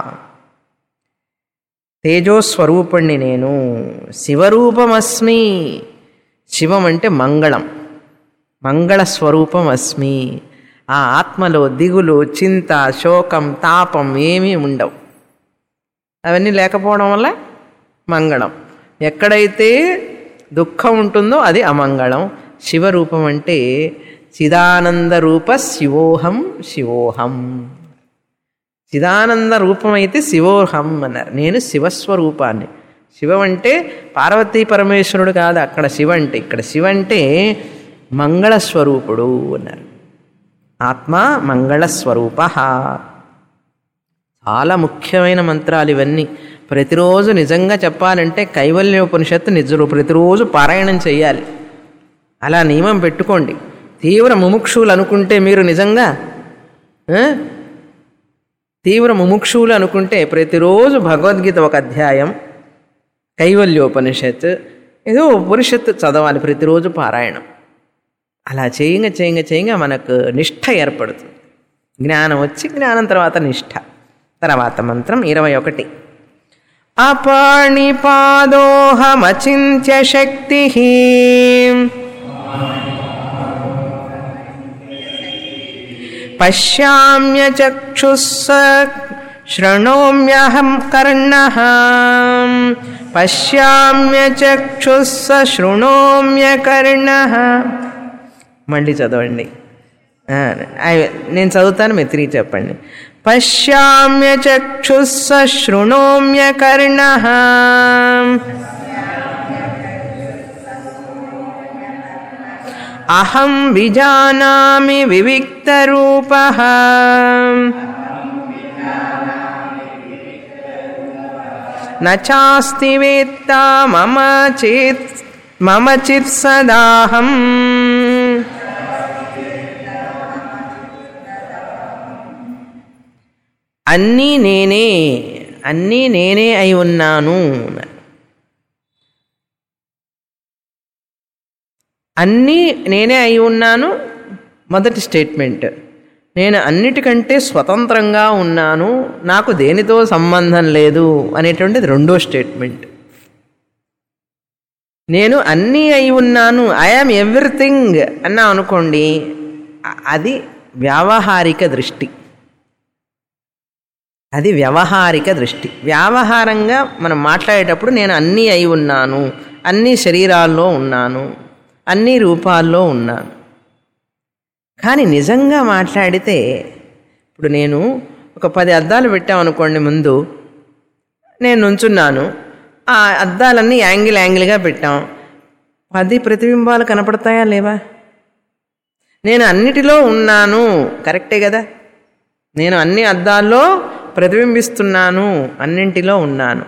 తేజోస్వరూపుణ్ణి నేను. శివరూపమస్మి. శివం అంటే మంగళం, మంగళస్వరూపం అస్మి. ఆ ఆత్మలో దిగులు, చింత, శోకం, తాపం ఏమీ ఉండవు. అవన్నీ లేకపోవడం వల్ల మంగళం. ఎక్కడైతే దుఃఖం ఉంటుందో అది అమంగళం. శివరూపం అంటే చిదానంద రూప శివోహం శివోహం. చిదానంద రూపమైతే శివోహం అన్నారు. నేను శివస్వరూపాన్ని. శివం అంటే పార్వతీ పరమేశ్వరుడు కాదు అక్కడ శివ అంటే. ఇక్కడ శివ అంటే మంగళస్వరూపుడు అన్నారు. ఆత్మ మంగళస్వరూప. చాలా ముఖ్యమైన మంత్రాలు ఇవన్నీ. ప్రతిరోజు నిజంగా చెప్పాలంటే కైవల్యోపనిషత్తు నిజ ప్రతిరోజు పారాయణం చేయాలి. అలా నియమం పెట్టుకోండి. తీవ్ర ముముక్షువులు అనుకుంటే మీరు నిజంగా తీవ్ర ముముక్షువులు అనుకుంటే ప్రతిరోజు భగవద్గీత ఒక అధ్యాయం, కైవల్యోపనిషత్తు ఏదో ఉపనిషత్తు చదవాలి ప్రతిరోజు పారాయణం. అలా చేయంగా చేయంగా చేయంగా మనకు నిష్ఠ ఏర్పడుతుంది. జ్ఞానం వచ్చి జ్ఞానం తర్వాత నిష్ఠ. తర్వాత మంత్రం ఇరవై ఒకటి. అపాణిపాదోహమచింత్య శక్తి పశ్యామ్య చక్షుస్స శృణోమ్యహం కర్ణః పశ్యామ్య చక్షుస్స శృణోమ్య కర్ణః. మళ్ళీ చదవండి, నేను చదువుతాను, మీరు తిరిగి చెప్పండి. పశ్యామ్య చక్షుస్స శృణోమ్య కర్ణః అహం విజానామి వివిక్తరూపః నచాస్తి వేత్తా మమ చేత్ మమ చిత్ సదాహం. అన్నీ నేనే, అన్నీ నేనే అయి ఉన్నాను. అన్నీ నేనే అయి ఉన్నాను మొదటి స్టేట్మెంట్. నేను అన్నిటికంటే స్వతంత్రంగా ఉన్నాను, నాకు దేనితో సంబంధం లేదు అనేటువంటిది రెండో స్టేట్మెంట్. నేను అన్నీ అయి ఉన్నాను, ఐఆమ్ ఎవ్రీథింగ్ అన్నా అనుకోండి, అది వ్యావహారిక దృష్టి. అది వ్యవహారిక దృష్టి. వ్యావహారంగా మనం మాట్లాడేటప్పుడు నేను అన్నీ అయి ఉన్నాను, అన్ని శరీరాల్లో ఉన్నాను, అన్ని రూపాల్లో ఉన్నాను. కానీ నిజంగా మాట్లాడితే ఇప్పుడు నేను ఒక పది అద్దాలు పెట్టామనుకోండి, ముందు నేను నుంచున్నాను, ఆ అద్దాలన్నీ యాంగిల్ యాంగిల్గా పెట్టాం, పది ప్రతిబింబాలు కనపడతాయా లేవా? నేను అన్నిటిలో ఉన్నాను, కరెక్టే కదా. నేను అన్ని అద్దాల్లో ప్రతిబింబిస్తున్నాను, అన్నింటిలో ఉన్నాను,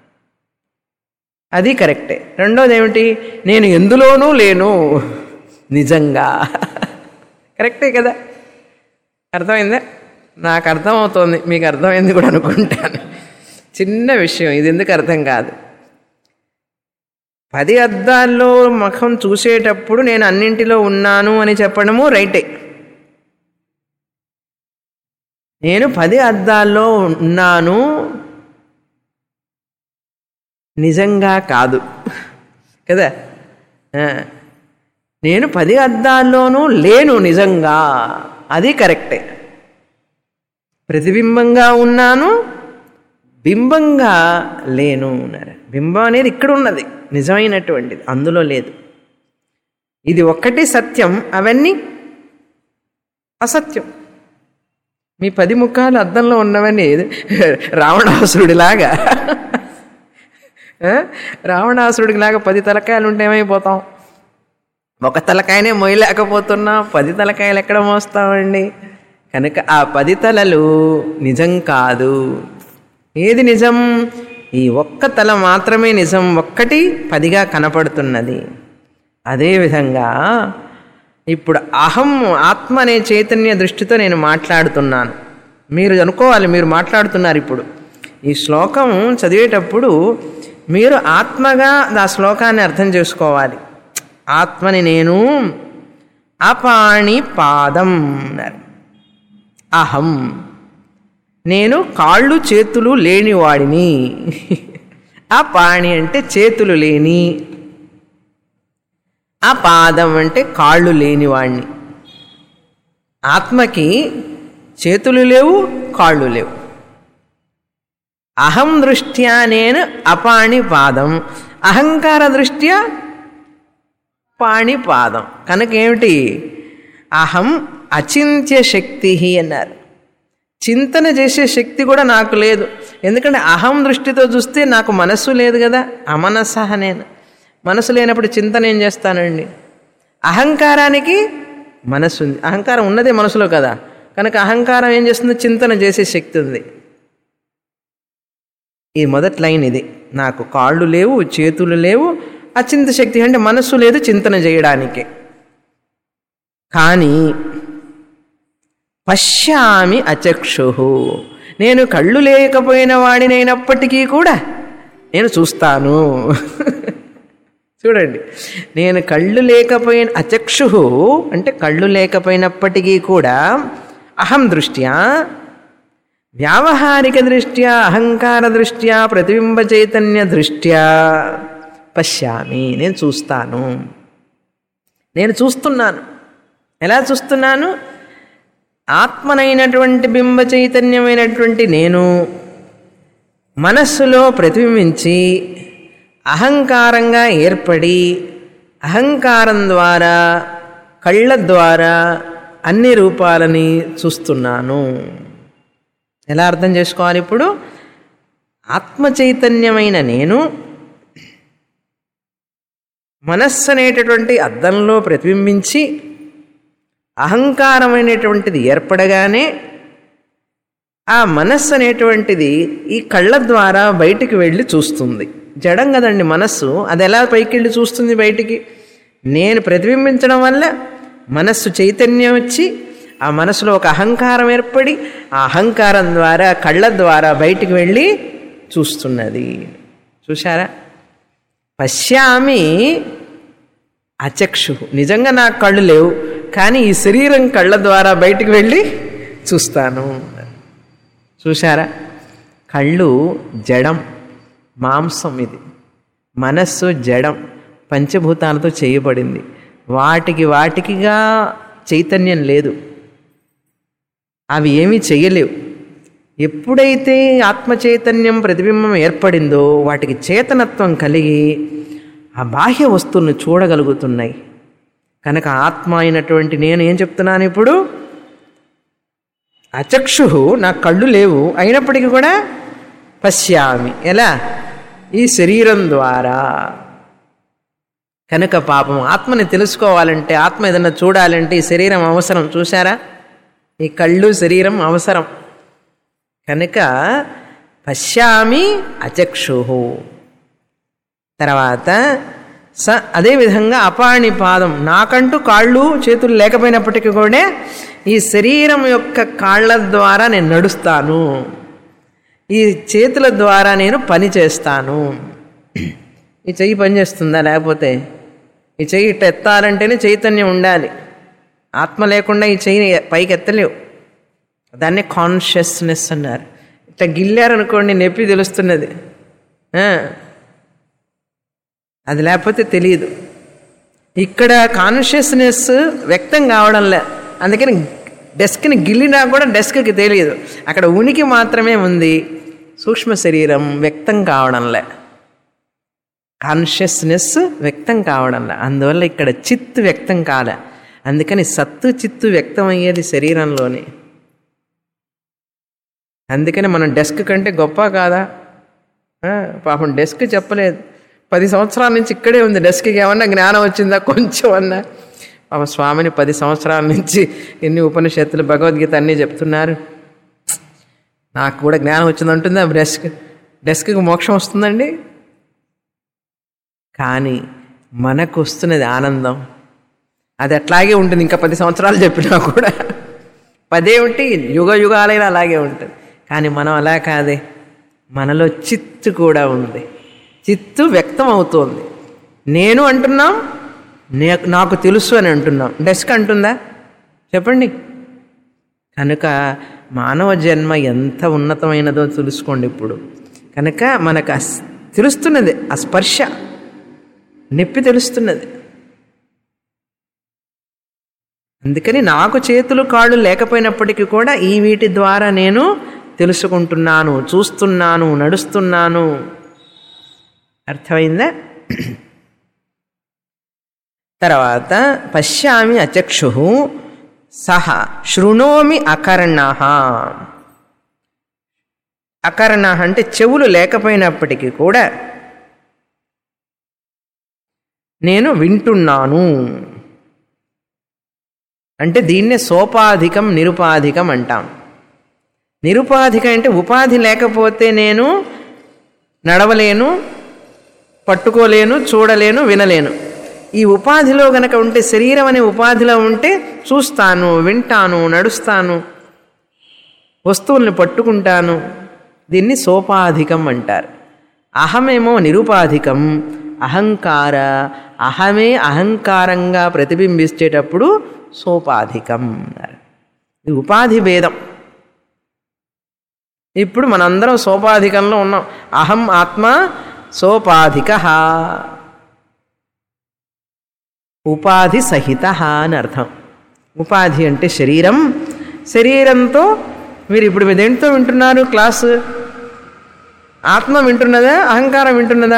అది కరెక్టే. రెండోది ఏమిటి? నేను ఎందులోనూ లేను నిజంగా, కరెక్టే కదా. అర్థమైందా? నాకు అర్థమవుతోంది, మీకు అర్థమైంది కూడా అనుకుంటాను. చిన్న విషయం ఇది, ఎందుకు అర్థం కాదు. పది అద్దాల్లో ముఖం చూసేటప్పుడు నేను అన్నింటిలో ఉన్నాను అని చెప్పడము రైటే. నేను పది అద్దాల్లో ఉన్నాను నిజంగా కాదు కదా. నేను పది అద్దాల్లోనూ లేను నిజంగా, అది కరెక్టే. ప్రతిబింబంగా ఉన్నాను, బింబంగా లేను. బింబం అనేది ఇక్కడ ఉన్నది, నిజమైనటువంటిది, అందులో లేదు. ఇది ఒక్కటి సత్యం, అవన్నీ అసత్యం. మీ పది ముఖాలు అద్దంలో ఉన్నవన్నీ రావణాసురుడిలాగా రావణాసురుడిలాగా పది తలకాయలు ఉంటే ఏమైపోతాం? ఒక తలకాయనే మోయలేకపోతున్నాం, పది తలకాయలు ఎక్కడ మోస్తామండి? కనుక ఆ పది తలలు నిజం కాదు. ఏది నిజం? ఈ ఒక్క తల మాత్రమే నిజం, ఒక్కటి పదిగా కనపడుతున్నది. అదేవిధంగా ఇప్పుడు అహం, ఆత్మ అనే చైతన్య దృష్టితో నేను మాట్లాడుతున్నాను. మీరు అనుకోవాలి, మీరు మాట్లాడుతున్నారు. ఇప్పుడు ఈ శ్లోకం చదివేటప్పుడు మీరు ఆత్మగా ఆ శ్లోకాన్ని అర్థం చేసుకోవాలి. ఆత్మని నేను అపాణి పాదం అన్నారు. అహం నేను కాళ్ళు చేతులు లేనివాడిని. అపాణి అంటే చేతులు లేని, ఆ పాదం అంటే కాళ్ళు లేనివాడిని. ఆత్మకి చేతులు లేవు, కాళ్ళు లేవు. అహం దృష్ట్యా నేను అపాణి పాదం, అహంకార దృష్ట్యా పాణిపాదం. కనుక ఏమిటి? అహం అచింత్య శక్తి అన్నారు. చింతన చేసే శక్తి కూడా నాకు లేదు. ఎందుకంటే అహం దృష్టితో చూస్తే నాకు మనస్సు లేదు కదా, అమనసహ నేను. మనసు లేనప్పుడు చింతన ఏం చేస్తానండి? అహంకారానికి మనస్సు ఉంది, అహంకారం ఉన్నదే మనసులో కదా. కనుక అహంకారం ఏం చేస్తుంది? చింతన చేసే శక్తి ఉంది. ఈ మొదటి లైన్ ఇది. నాకు కాళ్ళు లేవు, చేతులు లేవు, అచింత శక్తి అంటే మనస్సు లేదు చింతన చేయడానికి. కానీ పశ్యామి అచక్షు, నేను కళ్ళు లేకపోయిన వాడినైనప్పటికీ కూడా నేను చూస్తాను. చూడండి, నేను కళ్ళు లేకపోయిన అచక్షు అంటే కళ్ళు లేకపోయినప్పటికీ కూడా అహం దృష్ట్యా, వ్యావహారిక దృష్ట్యా, అహంకార దృష్ట్యా, ప్రతిబింబ చైతన్య దృష్ట్యా పశ్యామి, నేను చూస్తాను. నేను చూస్తున్నాను. ఎలా చూస్తున్నాను? ఆత్మనైనటువంటి బింబ చైతన్యమైనటువంటి నేను మనస్సులో ప్రతిబింబించి అహంకారంగా ఏర్పడి అహంకారం ద్వారా కళ్ళ ద్వారా అన్ని రూపాలని చూస్తున్నాను. ఎలా అర్థం చేసుకోవాలి ఇప్పుడు? ఆత్మ చైతన్యమైన నేను మనస్సు అనేటటువంటి అద్దంలో ప్రతిబింబించి అహంకారమైనటువంటిది ఏర్పడగానే ఆ మనస్సు అనేటువంటిది ఈ కళ్ళ ద్వారా బయటికి వెళ్ళి చూస్తుంది. జడం కదండి మనస్సు, అది ఎలా పైకి వెళ్ళి చూస్తుంది బయటికి? నేను ప్రతిబింబించడం వల్ల మనస్సు చైతన్యం వచ్చి ఆ మనసులో ఒక అహంకారం ఏర్పడి ఆ అహంకారం ద్వారా కళ్ళ ద్వారా బయటికి వెళ్ళి చూస్తున్నది. చూశారా? పశ్యామి అచక్షు, నిజంగా నాకు కళ్ళు లేవు, కానీ ఈ శరీరం కళ్ళ ద్వారా బయటికి వెళ్ళి చూస్తాను. చూశారా? కళ్ళు జడం, మాంసం. ఇది మనస్సు జడం, పంచభూతాలతో చేయబడింది. వాటికి వాటికిగా చైతన్యం లేదు, అవి ఏమీ చెయ్యలేవు. ఎప్పుడైతే ఆత్మ చైతన్యం ప్రతిబింబం ఏర్పడిందో వాటికి చేతనత్వం కలిగి ఆ బాహ్య వస్తువులను చూడగలుగుతున్నాయి. కనుక ఆత్మ అయినటువంటి నేను ఏం చెప్తున్నాను ఇప్పుడు? అచక్షు, నాకు కళ్ళు లేవు, అయినప్పటికీ కూడా పశ్యామి. ఎలా? ఈ శరీరం ద్వారా. కనుక పాపం ఆత్మని తెలుసుకోవాలంటే, ఆత్మ ఏదన్నా చూడాలంటే ఈ శరీరం అవసరం. చూశారా? ఈ కళ్ళు శరీరం అవసరం. కనుక పశ్యామి అచక్షు. తర్వాత స అదేవిధంగా అపాణిపాదం, నాకంటూ కాళ్ళు చేతులు లేకపోయినప్పటికీ కూడా ఈ శరీరం యొక్క కాళ్ళ ద్వారా నేను నడుస్తాను, ఈ చేతుల ద్వారా నేను పని చేస్తాను. ఈ చెయ్యి పని చేస్తుందా? లేకపోతే ఈ చెయ్యి ఇట్లా ఎత్తాలంటేనే చైతన్యం ఉండాలి. ఆత్మ లేకుండా ఈ చెయ్యిని పైకి ఎత్తలేవు. దాన్నే కాన్షియస్నెస్ అన్నారు. ఇట్లా గిల్లారనుకోండి నొప్పి తెలుస్తున్నది, అది లేకపోతే తెలియదు. ఇక్కడ కాన్షియస్నెస్ వ్యక్తం కావడంలే, అందుకని డెస్క్ని గిల్లినా కూడా డెస్క్కి తెలియదు. అక్కడ ఉనికి మాత్రమే ఉంది, సూక్ష్మ శరీరం వ్యక్తం కావడంలే, కాన్షియస్నెస్ వ్యక్తం కావడంలే. అందువల్ల ఇక్కడ చిత్తు వ్యక్తం కాలే. అందుకని సత్తు చిత్తు వ్యక్తం అయ్యేది శరీరంలోనే. అందుకని మనం డెస్క్ కంటే గొప్ప కాదా? పాపం డెస్క్ చెప్పలేదు, పది సంవత్సరాల నుంచి ఇక్కడే ఉంది. డెస్క్కి ఏమన్నా జ్ఞానం వచ్చిందా కొంచెం అన్నా? పాప స్వామిని పది సంవత్సరాల నుంచి ఎన్ని ఉపనిషత్తులు భగవద్గీత అన్నీ చెప్తున్నారు. నాకు కూడా జ్ఞానం వచ్చిందంటుందా? డెస్క్ డెస్క్కి మోక్షం వస్తుందండి. కానీ మనకు వస్తున్నది ఆనందం, అది అట్లాగే ఉంటుంది. ఇంకా పది సంవత్సరాలు చెప్పినా కూడా పదేమిటి, యుగ యుగాలైనా అలాగే ఉంటుంది. కానీ మనం అలా కాదే, మనలో చిత్తు కూడా ఉంది, చిత్తు వ్యక్తం అవుతోంది. నేను అంటున్నాం, నే నాకు తెలుసు అని అంటున్నాం. డెస్క్ అంటుందా? చెప్పండి. కనుక మానవ జన్మ ఎంత ఉన్నతమైనదో తెలుసుకోండి ఇప్పుడు. కనుక మనకు తెలుస్తున్నది ఆ స్పర్శ, నొప్పి తెలుస్తున్నది. అందుకని నాకు చేతులు కాళ్ళు లేకపోయినప్పటికీ కూడా ఈ వీటి ద్వారా నేను తెలుసుకుంటున్నాను, చూస్తున్నాను, నడుస్తున్నాను. అర్థమైందా? తర్వాత పశ్యామి అచక్షు సహ శృణోమి అకర్ణః. అకర్ణః అంటే చెవులు లేకపోయినప్పటికీ కూడా నేను వింటున్నాను. అంటే దీన్నే సోపాధికం నిరుపాధికం అంటాం. నిరుపాధికం అంటే ఉపాధి లేకపోతే నేను నడవలేను, పట్టుకోలేను, చూడలేను, వినలేను. ఈ ఉపాధిలో గనక ఉంటే, శరీరం అనే ఉపాధిలో ఉంటే చూస్తాను, వింటాను, నడుస్తాను, వస్తువుల్ని పట్టుకుంటాను. దీన్ని సోపాధికం అంటారు. అహమేమో నిరుపాధికం. అహంకార అహమే అహంకారంగా ప్రతిబింబించేటప్పుడు సోపాధికం అన్నారు. ఇది ఉపాధి భేదం. ఇప్పుడు మనందరం సోపాధికంలో ఉన్నాం. అహం ఆత్మ సోపాధిక, ఉపాధి సహిత అని అర్థం. ఉపాధి అంటే శరీరం. శరీరంతో మీరు ఇప్పుడు మీరు దేంతో వింటున్నారు క్లాసు? ఆత్మ వింటున్నదా, అహంకారం వింటున్నదా?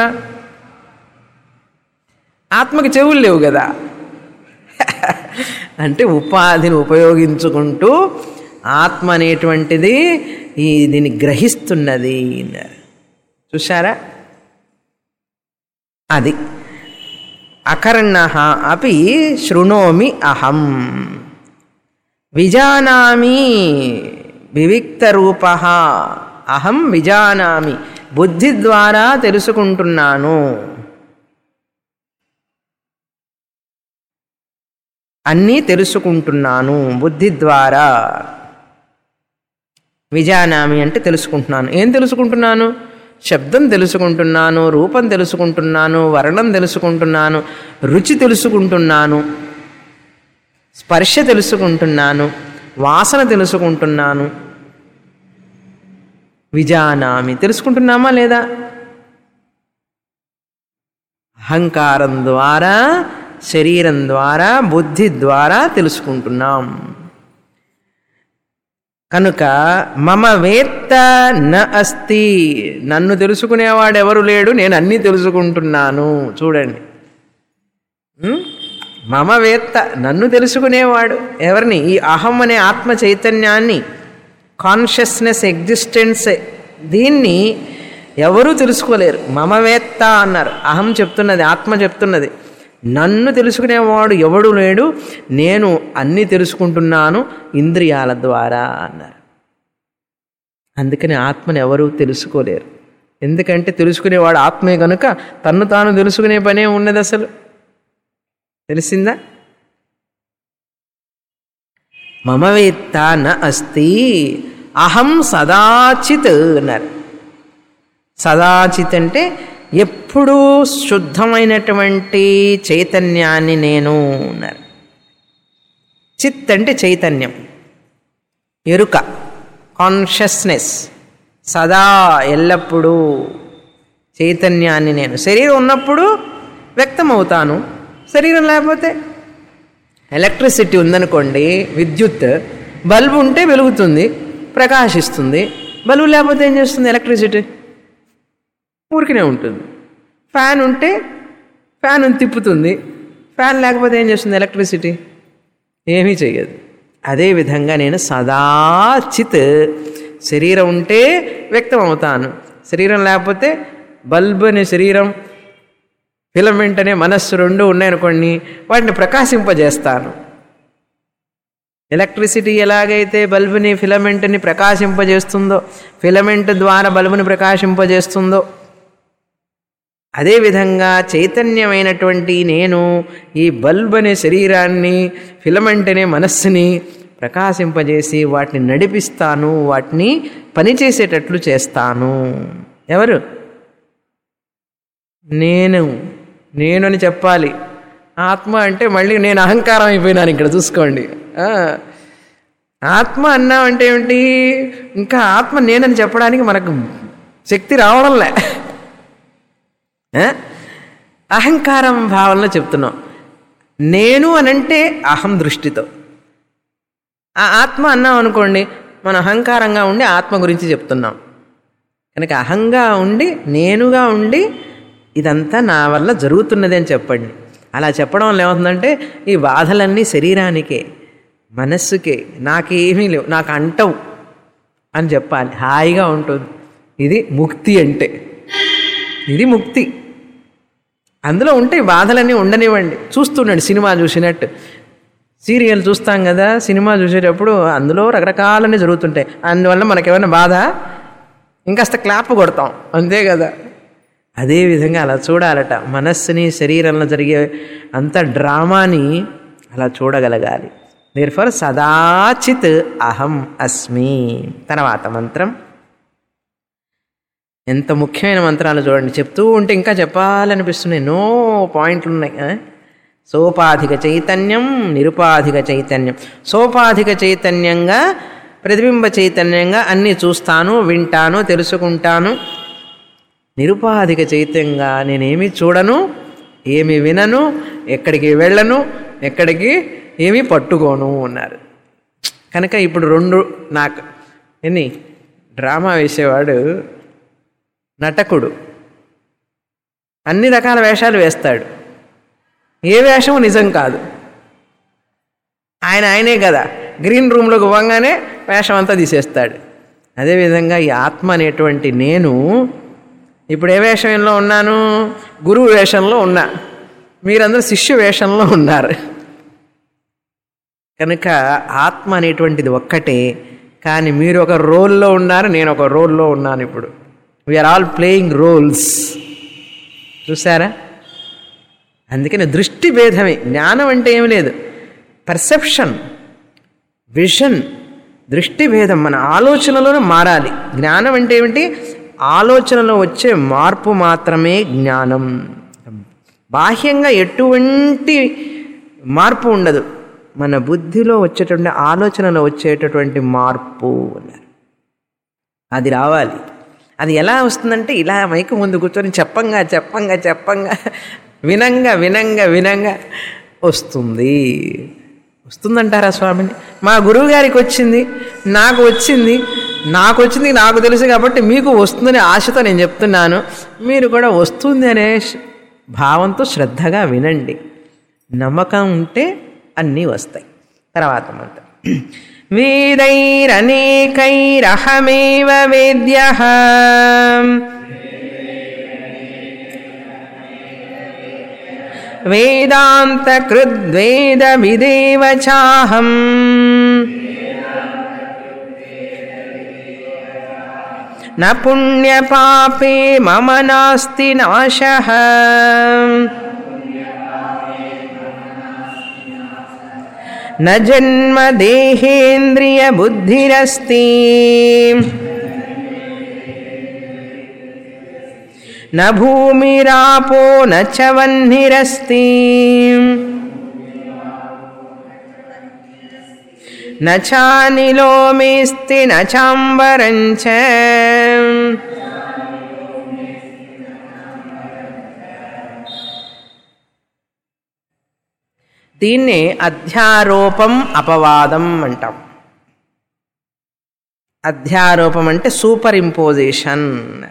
ఆత్మకి చెవులు లేవు కదా. అంటే ఉపాధిని ఉపయోగించుకుంటూ ఆత్మ అనేటువంటిది ఈ దీన్ని గ్రహిస్తున్నది. చూశారా? అది అకర్ణః అపి శృణోమి అహం విజానామి వివిక్తరూపః. అహం విజానామి, బుద్ధి ద్వారా తెలుసుకుంటున్నాను. అన్నీ తెలుసుకుంటున్నాను బుద్ధి ద్వారా. విజానామి అంటే తెలుసుకుంటున్నాను. ఏం తెలుసుకుంటున్నాను? శబ్దం తెలుసుకుంటున్నాను, రూపం తెలుసుకుంటున్నాను, వర్ణం తెలుసుకుంటున్నాను, రుచి తెలుసుకుంటున్నాను, స్పర్శ తెలుసుకుంటున్నాను, వాసన తెలుసుకుంటున్నాను. విజానామి తెలుసుకుంటున్నామా లేదా? అహంకారం ద్వారా, శరీరం ద్వారా, బుద్ధి ద్వారా తెలుసుకుంటున్నాం. కనుక మమ వేత్త న అస్తి, నన్ను తెలుసుకునేవాడు ఎవరు లేడు, నేను అన్నీ తెలుసుకుంటున్నాను. చూడండి, మమ వేత్త నన్ను తెలుసుకునేవాడు ఎవరిని? ఈ అహం అనే ఆత్మ చైతన్యాన్ని, కాన్షియస్నెస్ ఎగ్జిస్టెన్స్, దీన్ని ఎవరూ తెలుసుకోలేరు. మమ వేత్త అన్నారు. అహం చెప్తున్నది, ఆత్మ చెప్తున్నది, నన్ను తెలుసుకునేవాడు ఎవడు లేడు, నేను అన్నీ తెలుసుకుంటున్నాను ఇంద్రియాల ద్వారా అన్నారు. అందుకని ఆత్మని ఎవరూ తెలుసుకోలేరు. ఎందుకంటే తెలుసుకునేవాడు ఆత్మే కనుక తన్ను తాను తెలుసుకునే పనే ఉన్నది. అసలు తెలిసిందా? మమ వేత్త న అస్తి అహం సదాచిత్ అన్నారు. సదాచిత్ అంటే ఎప్పుడూ శుద్ధమైనటువంటి చైతన్యాన్ని నేను అన్నారు. చిత్ అంటే చైతన్యం, ఎరుక, కాన్షియస్నెస్. సదా ఎల్లప్పుడూ చైతన్యాన్ని నేను. శరీరం ఉన్నప్పుడు వ్యక్తమవుతాను, శరీరం లేకపోతే. ఎలక్ట్రిసిటీ ఉందనుకోండి, విద్యుత్, బల్బు ఉంటే వెలుగుతుంది, ప్రకాశిస్తుంది. బల్బు లేకపోతే ఏం చేస్తుంది? ఎలక్ట్రిసిటీ ఊరికనే ఉంటుంది. ఫ్యాన్ ఉంటే ఫ్యాన్ తిప్పుతుంది, ఫ్యాన్ లేకపోతే ఏం చేస్తుంది? ఎలక్ట్రిసిటీ ఏమీ చెయ్యదు. అదేవిధంగా నేను సదాచిత్, శరీరం ఉంటే వ్యక్తం అవుతాను, శరీరం లేకపోతే బల్బ్ అనే శరీరం, ఫిలమెంట్ అనే మనస్సు రెండు ఉన్నాయనుకోండి, వాటిని ప్రకాశింపజేస్తాను. ఎలక్ట్రిసిటీ ఎలాగైతే బల్బుని, ఫిలమెంట్ని ప్రకాశింపజేస్తుందో, ఫిలమెంట్ ద్వారా బల్బుని ప్రకాశింపజేస్తుందో, అదేవిధంగా చైతన్యమైనటువంటి నేను ఈ బల్బ్ అనే శరీరాన్ని, ఫిలమెంట్ అనే మనస్సుని ప్రకాశింపజేసి వాటిని నడిపిస్తాను, వాటిని పనిచేసేటట్లు చేస్తాను. ఎవరు? నేను. నేను అని చెప్పాలి. ఆత్మ అంటే మళ్ళీ నేను అహంకారం అయిపోయినాను ఇక్కడ. చూసుకోండి, ఆత్మ అన్నామంటే ఏమిటి? ఇంకా ఆత్మ నేనని చెప్పడానికి మనకు శక్తి రావడంలే. అహంకారం భావనలో చెప్తున్నాం. నేను అనంటే అహం దృష్టితో. ఆ ఆత్మ అన్నాం అనుకోండి, మనం అహంకారంగా ఉండి ఆత్మ గురించి చెప్తున్నాం. కనుక అహంగా ఉండి, నేనుగా ఉండి ఇదంతా నా వల్ల జరుగుతున్నది అని చెప్పండి. అలా చెప్పడం వల్ల ఏమవుతుందంటే ఈ బాధలన్నీ శరీరానికే, మనస్సుకే, నాకేమీ లేవు, నాకు అంటవు అని చెప్పాలి. హాయిగా ఉంటుంది. ఇది ముక్తి అంటే, ఇది ముక్తి. అందులో ఉంటే బాధలన్నీ ఉండనివ్వండి. చూస్తుండండి, సినిమా చూసినట్టు. సీరియల్ చూస్తాం కదా, సినిమా చూసేటప్పుడు అందులో రకరకాలన్నీ జరుగుతుంటాయి. అందువల్ల మనకేమైనా బాధ, ఇంకాస్త క్లాప్ కొడతాం, అంతే కదా. అదేవిధంగా అలా చూడాలట. మనస్సుని శరీరంలో జరిగే అంత డ్రామాని అలా చూడగలగాలి. దేర్ఫోర్ సదాచిత్ అహం అస్మి. తర్వాత మంత్రం ఎంత ముఖ్యమైన మంత్రాలు చూడండి. చెప్తూ ఉంటే ఇంకా చెప్పాలనిపిస్తున్నాయి, ఎన్నో పాయింట్లు ఉన్నాయి. సోపాధిక చైతన్యం, నిరుపాధిక చైతన్యం. సోపాధిక చైతన్యంగా, ప్రతిబింబ చైతన్యంగా అన్నీ చూస్తాను, వింటాను, తెలుసుకుంటాను. నిరుపాధిక చైతన్యంగా నేనేమి చూడను, ఏమి వినను, ఎక్కడికి వెళ్ళను, ఎక్కడికి ఏమీ పట్టుకోను అన్నారు. కనుక ఇప్పుడు రెండు నాకు ఎన్ని డ్రామా వేసేవాడు నటకుడు అన్ని రకాల వేషాలు వేస్తాడు. ఏ వేషము నిజం కాదు. ఆయన ఆయనే కదా, గ్రీన్ రూమ్లోకి పోగానే వేషం అంతా తీసేస్తాడు. అదేవిధంగా ఈ ఆత్మ అనేటువంటి నేను ఇప్పుడు ఏ వేషంలో ఉన్నాను? గురువు వేషంలో ఉన్నా, మీరందరూ శిష్యు వేషంలో ఉన్నారు. కనుక ఆత్మ అనేటువంటిది ఒక్కటే, కానీ మీరు ఒక రోల్లో ఉన్నారు, నేను ఒక రోల్లో ఉన్నాను. ఇప్పుడు వీఆర్ ఆల్ ప్లేయింగ్ రోల్స్. చూసారా? అందుకని దృష్టి భేదమే. జ్ఞానం అంటే ఏమి లేదు, పర్సెప్షన్, విజన్, దృష్టి భేదం. మన ఆలోచనలోనే మారాలి. జ్ఞానం అంటే ఏమిటి? ఆలోచనలో వచ్చే మార్పు మాత్రమే జ్ఞానం. బాహ్యంగా ఎటువంటి మార్పు ఉండదు. మన బుద్ధిలో వచ్చేటువంటి, ఆలోచనలో వచ్చేటటువంటి మార్పు అన్నారు. అది రావాలి. అది ఎలా వస్తుందంటే ఇలా మైకు ముందు కూర్చొని చెప్పంగా చెప్పంగా చెప్పంగా వినంగా వినంగా వినంగా వస్తుంది. వస్తుందంటారా స్వామిని? మా గురువు గారికి వచ్చింది, నాకు వచ్చింది, నాకు వచ్చింది నాకు తెలుసు కాబట్టి మీకు వస్తుందనే ఆశతో నేను చెప్తున్నాను. మీరు కూడా వస్తుంది అనే భావంతో శ్రద్ధగా వినండి. నమ్మకం ఉంటే అన్నీ వస్తాయి. తర్వాత మంత్రం వేదైరనేకైరహమేవ వేద్యః వేదాంతకృద్వేదవిదేవ చాహం న పుణ్యపాపే మమ నాస్తి నాశః న జన్మ దేహేంద్రియ బుద్ధిరస్తి న భూమిరాపో న చ వహ్నిరస్తి న చానిలో మేస్తి న చాంబరం చ దీన్నే అధ్యారోపం అపవాదం అంటాం. అధ్యారోపం అంటే సూపర్ ఇంపోజిషన్.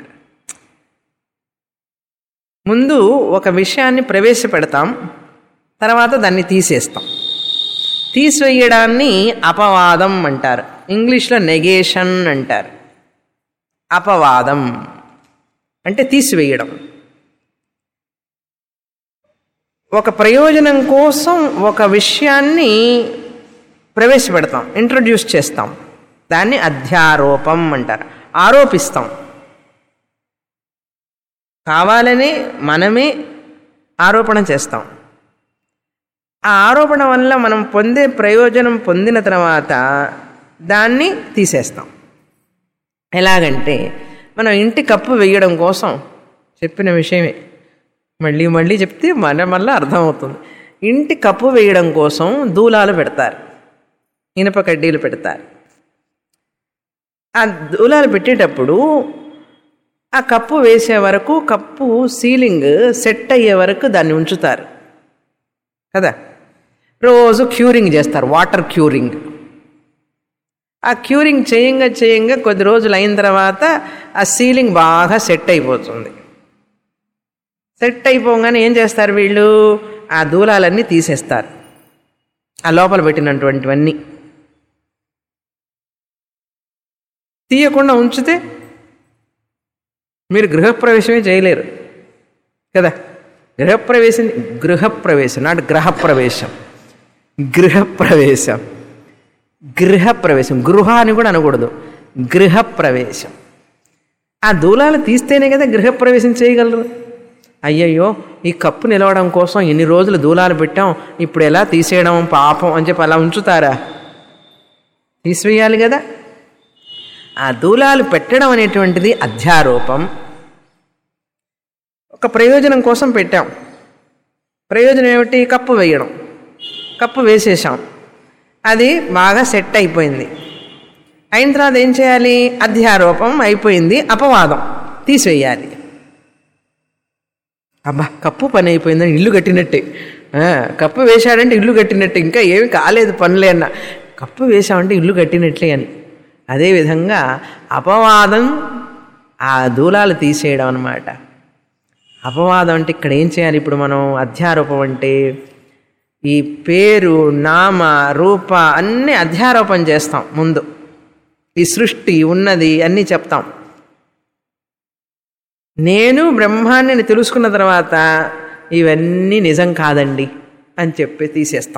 ముందు ఒక విషయాన్ని ప్రవేశపెడతాం, తర్వాత దాన్ని తీసేస్తాం. తీసివేయడాన్ని అపవాదం అంటారు. ఇంగ్లీష్లో నెగేషన్ అంటారు. అపవాదం అంటే తీసివేయడం. ఒక ప్రయోజనం కోసం ఒక విషయాన్ని ప్రవేశపెడతాం, ఇంట్రడ్యూస్ చేస్తాం, దాన్ని అధ్యారోపం అంటారు. ఆరోపిస్తాం, కావాలని మనమే ఆరోపణ చేస్తాం. ఆ ఆరోపణ వల్ల మనం పొందే ప్రయోజనం పొందిన తర్వాత దాన్ని తీసేస్తాం. ఎలాగంటే మనం ఇంటి కప్పు వేయడం కోసం చెప్పిన విషయమే మళ్ళీ మళ్ళీ చెప్తే మన మళ్ళీ అర్థమవుతుంది. ఇంటి కప్పు వేయడం కోసం దూలాలు పెడతారు, ఇనుప కడ్డీలు పెడతారు. ఆ దూలాలు పెట్టేటప్పుడు ఆ కప్పు వేసే వరకు, కప్పు సీలింగ్ సెట్ అయ్యే వరకు దాన్ని ఉంచుతారు కదా. రోజు క్యూరింగ్ చేస్తారు, వాటర్ క్యూరింగ్. ఆ క్యూరింగ్ చేయంగా చేయంగా కొద్ది రోజులు అయిన తర్వాత ఆ సీలింగ్ బాగా సెట్ అయిపోతుంది. సెట్ అయిపోగానే ఏం చేస్తారు వీళ్ళు? ఆ దూలాలన్నీ తీసేస్తారు, ఆ లోపల పెట్టినటువంటివన్నీ. తీయకుండా ఉంచితే మీరు గృహప్రవేశమే చేయలేరు కదా. గృహప్రవేశం గృహప్రవేశం నాట్ గ్రహప్రవేశం, గృహప్రవేశం. గృహప్రవేశం, గృహ అని కూడా అనకూడదు, గృహప్రవేశం. ఆ ఆ దూలాలు తీస్తేనే కదా గృహప్రవేశం చేయగలరు. అయ్యయ్యో ఈ కప్పు నిలవడం కోసం ఎన్ని రోజులు దూలాలు పెట్టాం, ఇప్పుడు ఎలా తీసేయడం పాపం అని చెప్పి అలా ఉంచుతారా? తీసివేయాలి కదా. ఆ దూలాలు పెట్టడం అనేటువంటిది అధ్యారోపం. ఒక ప్రయోజనం కోసం పెట్టాం. ప్రయోజనం ఏమిటి? కప్పు వేయడం. కప్పు వేసేసాం, అది బాగా సెట్ అయిపోయింది. అయిన తర్వాత ఏం చేయాలి? అధ్యారోపం అయిపోయింది, అపవాదం తీసివేయాలి. అబ్బా కప్పు పని అయిపోయిందని ఇల్లు కట్టినట్టే, కప్పు వేశాడంటే ఇల్లు కట్టినట్టే, ఇంకా ఏమి కాలేదు పనులే అన్న, కప్పు వేశామంటే ఇల్లు కట్టినట్లే అని. అదేవిధంగా అపవాదం ఆ దూలాలు తీసేయడం అన్నమాట. అపవాదం అంటే ఇక్కడ ఏం చేయాలి? ఇప్పుడు మనం అధ్యారోపం అంటే ఈ పేరు నామ రూప అన్నీ అధ్యారోపం చేస్తాం. ముందు ఈ సృష్టి ఉన్నది అన్నీ చెప్తాం. నేను బ్రహ్మాన్ని తెలుసుకున్న తర్వాత ఇవన్నీ నిజం కాదండి అని చెప్పి తీసేస్తాం.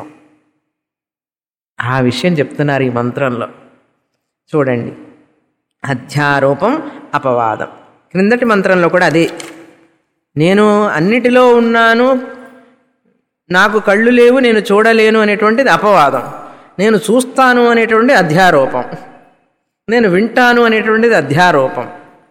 ఆ విషయం చెప్తున్నారు ఈ మంత్రంలో. చూడండి, అధ్యారోపం అపవాదం. క్రిందటి మంత్రంలో కూడా అదే, నేను అన్నిటిలో ఉన్నాను, నాకు కళ్ళు లేవు, నేను చూడలేను అనేటువంటిది అపవాదం. నేను చూస్తాను అనేటువంటిది అధ్యారోపం. నేను వింటాను అనేటువంటిది అధ్యారోపం.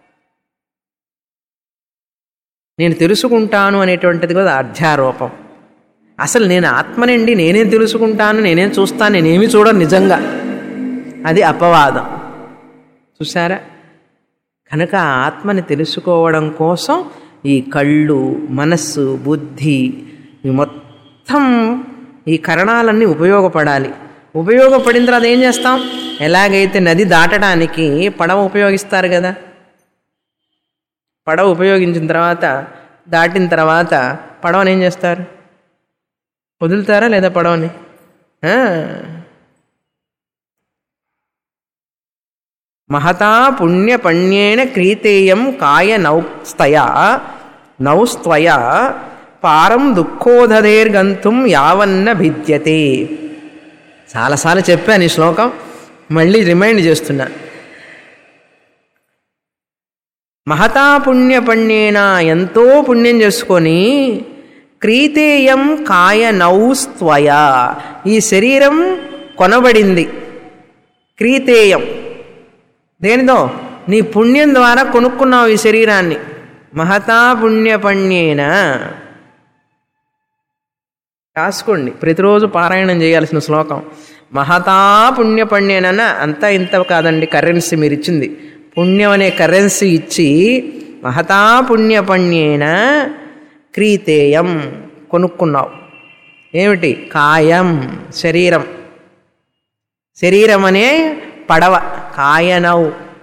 నేను తెలుసుకుంటాను అనేటువంటిది కూడా అధ్యారోపం. అసలు నేను ఆత్మనండి, నేనేం తెలుసుకుంటాను, నేనేం చూస్తాను, నేనేమి చూడను నిజంగా, అది అపవాదం. చూసారా? కనుక ఆత్మని తెలుసుకోవడం కోసం ఈ కళ్ళు, మనస్సు, బుద్ధి మొత్తం ఈ కరణాలన్నీ ఉపయోగపడాలి. ఉపయోగపడిన తర్వాత ఏం చేస్తాం? ఎలాగైతే నది దాటడానికి పడవ ఉపయోగిస్తారు కదా, పడవ ఉపయోగించిన తర్వాత దాటిన తర్వాత పడవని ఏం చేస్తారు? వదులుతారా లేదా పడవని? మహతా పుణ్యపణ్యేన క్రీతేయం కాయ నౌస్తయా నౌస్త్వయా పారం దుఃఖోదధేర్గంతుం యావన్న భిద్యతే. చాలాసార్లు చెప్పాను ఈ శ్లోకం, మళ్ళీ రిమైండ్ చేస్తున్నా. మహతా పుణ్యపణ్యేన, ఎంతో పుణ్యం చేసుకొని, క్రీతేయం కాయ నౌస్త్వయా, ఈ శరీరం కొనబడింది. క్రీతేయం దేనిదో? నీ పుణ్యం ద్వారా కొనుక్కున్నావు ఈ శరీరాన్ని. మహతా పుణ్యపణ్యేన రాసుకోండి, ప్రతిరోజు పారాయణం చేయాల్సిన శ్లోకం. మహతా పుణ్యపణ్యేన, అంతా ఇంత కాదండి కరెన్సీ మీరు ఇచ్చింది, పుణ్యం అనే కరెన్సీ ఇచ్చి మహతా పుణ్యపణ్యేన క్రీతేయం కొనుక్కున్నావు. ఏమిటి? కాయం శరీరం, శరీరం అనే పడవ. కాయనౌ,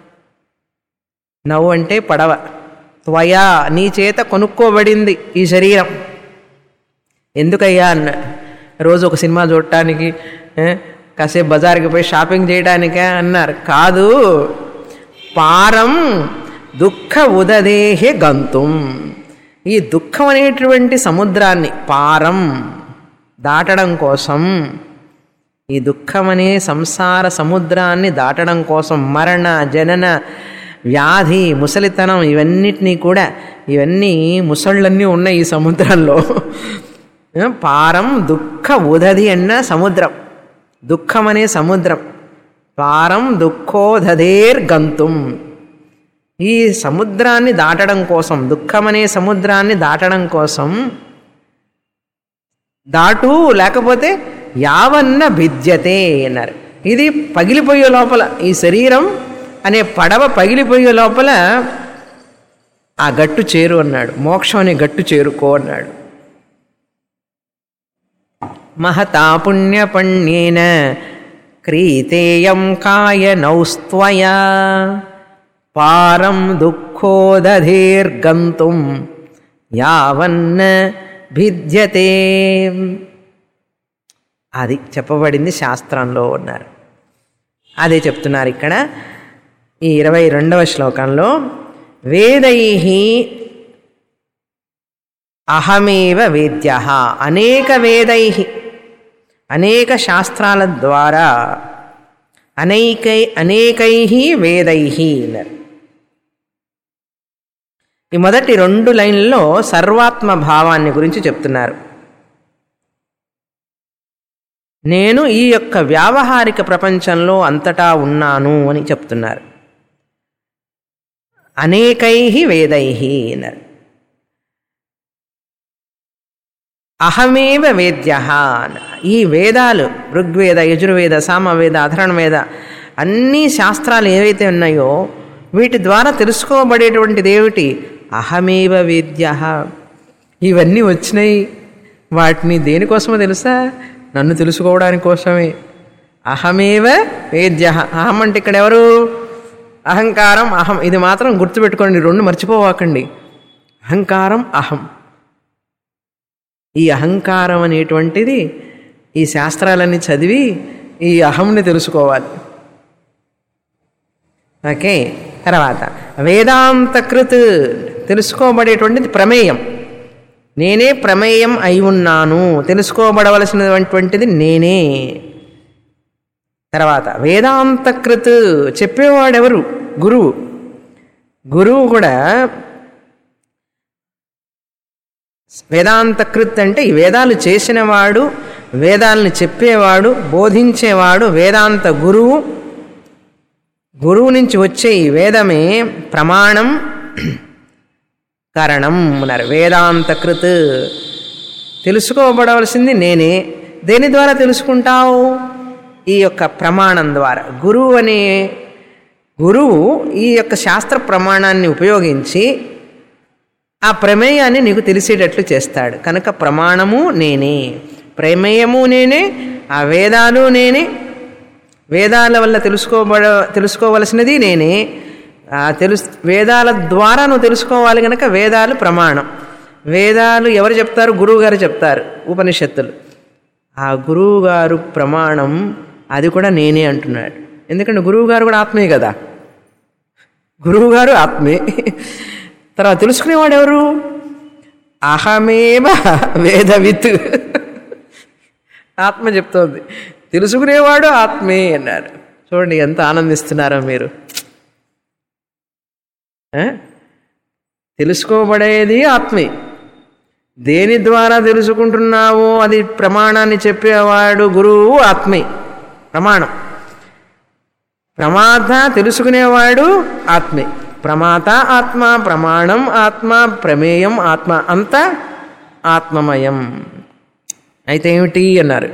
నవ్వు అంటే పడవ. త్వయా నీ చేత కొనుక్కోబడింది ఈ శరీరం. ఎందుకయ్యా అన్న, రోజు ఒక సినిమా చూడటానికి, కాసేపు బజార్కి పోయి షాపింగ్ చేయడానికే అన్నారు. కాదు, పారం దుఃఖ ఉదదేహే గంతుం, ఈ దుఃఖం అనేటువంటి సముద్రాన్ని పారం దాటడం కోసం, ఈ దుఃఖమనే సంసార సముద్రాన్ని దాటడం కోసం, మరణ జనన వ్యాధి ముసలితనం ఇవన్నిటినీ కూడా, ఇవన్నీ ముసళ్ళన్నీ ఉన్నాయి ఈ సముద్రంలో. పారం దుఃఖ ఉదధి అన్న సముద్రం, దుఃఖమనే సముద్రం. పారం దుఃఖోదధేర్ గంతుం, ఈ సముద్రాన్ని దాటడం కోసం, దుఃఖమనే సముద్రాన్ని దాటడం కోసం దాటు, లేకపోతే యావన్న భిద్యతే అన్నారు. ఇది పగిలిపోయే లోపల, ఈ శరీరం అనే పడవ పగిలిపోయే లోపల ఆ గట్టు చేరు అన్నాడు. మోక్షం అనే గట్టు చేరుకో అన్నాడు. మహతా పుణ్యపణ్యేన క్రీతేయం కాయ నౌస్త్వయా పారం దుఃఖోదధీర్గంతుం యావన్న భిద్యతే. అది చెప్పబడింది శాస్త్రంలో ఉన్నారు. అదే చెప్తున్నారు ఇక్కడ ఈ ఇరవై రెండవ శ్లోకంలో. వేదైః అహమేవ వేద్యః, అనేక వేదైః, అనేక శాస్త్రాల ద్వారా, అనేకై అనేకైః వేదైః అన్నారు. ఈ మొదటి రెండు లైన్లలో సర్వాత్మ భావాన్ని గురించి చెప్తున్నారు. నేను ఈ యొక్క వ్యావహారిక ప్రపంచంలో అంతటా ఉన్నాను అని చెప్తున్నారు. అనేకై వేదై అన్నారు. అహమేవ వేద్య. ఈ వేదాలు ఋగ్వేద, యజుర్వేద, సామవేద, అథర్వణవేద అన్ని శాస్త్రాలు ఏవైతే ఉన్నాయో వీటి ద్వారా తెలుసుకోబడేటువంటిది ఏమిటి? అహమేవ వేద్య. ఇవన్నీ వచ్చినాయి, వాటిని దేనికోసమో తెలుసా? నన్ను తెలుసుకోవడానికి కోసమే. అహమేవ వేద్య. అహం అంటే ఇక్కడ ఎవరు? అహంకారం, అహం. ఇది మాత్రం గుర్తుపెట్టుకోండి, రెండు మర్చిపోవాకండి. అహంకారం, అహం. ఈ అహంకారం అనేటువంటిది ఈ శాస్త్రాలన్నీ చదివి ఈ అహంని తెలుసుకోవాలి. ఓకే. తర్వాత వేదాంతకృత్, తెలుసుకోబడేటువంటిది ప్రమేయం. నేనే ప్రమేయం అయి ఉన్నాను, తెలుసుకోబడవలసినటువంటిది నేనే. తర్వాత వేదాంతకృత్, చెప్పేవాడెవరు? గురువు. గురువు కూడా వేదాంతకృత్ అంటే ఈ వేదాలు చేసినవాడు, వేదాలను చెప్పేవాడు, బోధించేవాడు వేదాంత గురువు. గురువు నుంచి వచ్చే ఈ వేదమే ప్రమాణం, కారణం అన్నారు. వేదాంతకృత్, తెలుసుకోబడవలసింది నేనే. దేని ద్వారా తెలుసుకుంటావు? ఈ యొక్క ప్రమాణం ద్వారా. గురువు అనే గురువు ఈ యొక్క శాస్త్ర ప్రమాణాన్ని ఉపయోగించి ఆ ప్రమేయాన్ని నీకు తెలిసేటట్లు చేస్తాడు. కనుక ప్రమాణము నేనే, ప్రమేయము నేనే, ఆ వేదాలు నేనే. వేదాల వల్ల తెలుసుకోబడ తెలుసుకోవలసినది నేనే. తెలుసు వేదాల ద్వారా నువ్వు తెలుసుకోవాలి కనుక వేదాలు ప్రమాణం. వేదాలు ఎవరు చెప్తారు? గురువు గారు చెప్తారు, ఉపనిషత్తులు. ఆ గురువు గారు ప్రమాణం, అది కూడా నేనే అంటున్నాడు. ఎందుకంటే గురువు గారు కూడా ఆత్మే కదా. గురువు గారు ఆత్మే. తర్వాత తెలుసుకునేవాడు ఎవరు? అహమేవ వేదవిత్. ఆత్మ చెప్తోంది, తెలుసుకునేవాడు ఆత్మే అన్నారు. చూడండి ఎంత ఆనందిస్తున్నారో మీరు. తెలుసుకోబడేది ఆత్మే. దేని ద్వారా తెలుసుకుంటున్నావో అది ప్రమాణాన్ని చెప్పేవాడు గురువు ఆత్మే, ప్రమాణం. ప్రమాత తెలుసుకునేవాడు ఆత్మే. ప్రమాత ఆత్మ, ప్రమాణం ఆత్మ, ప్రమేయం ఆత్మ, అంతా ఆత్మమయం. అయితే ఏమిటి అన్నారు?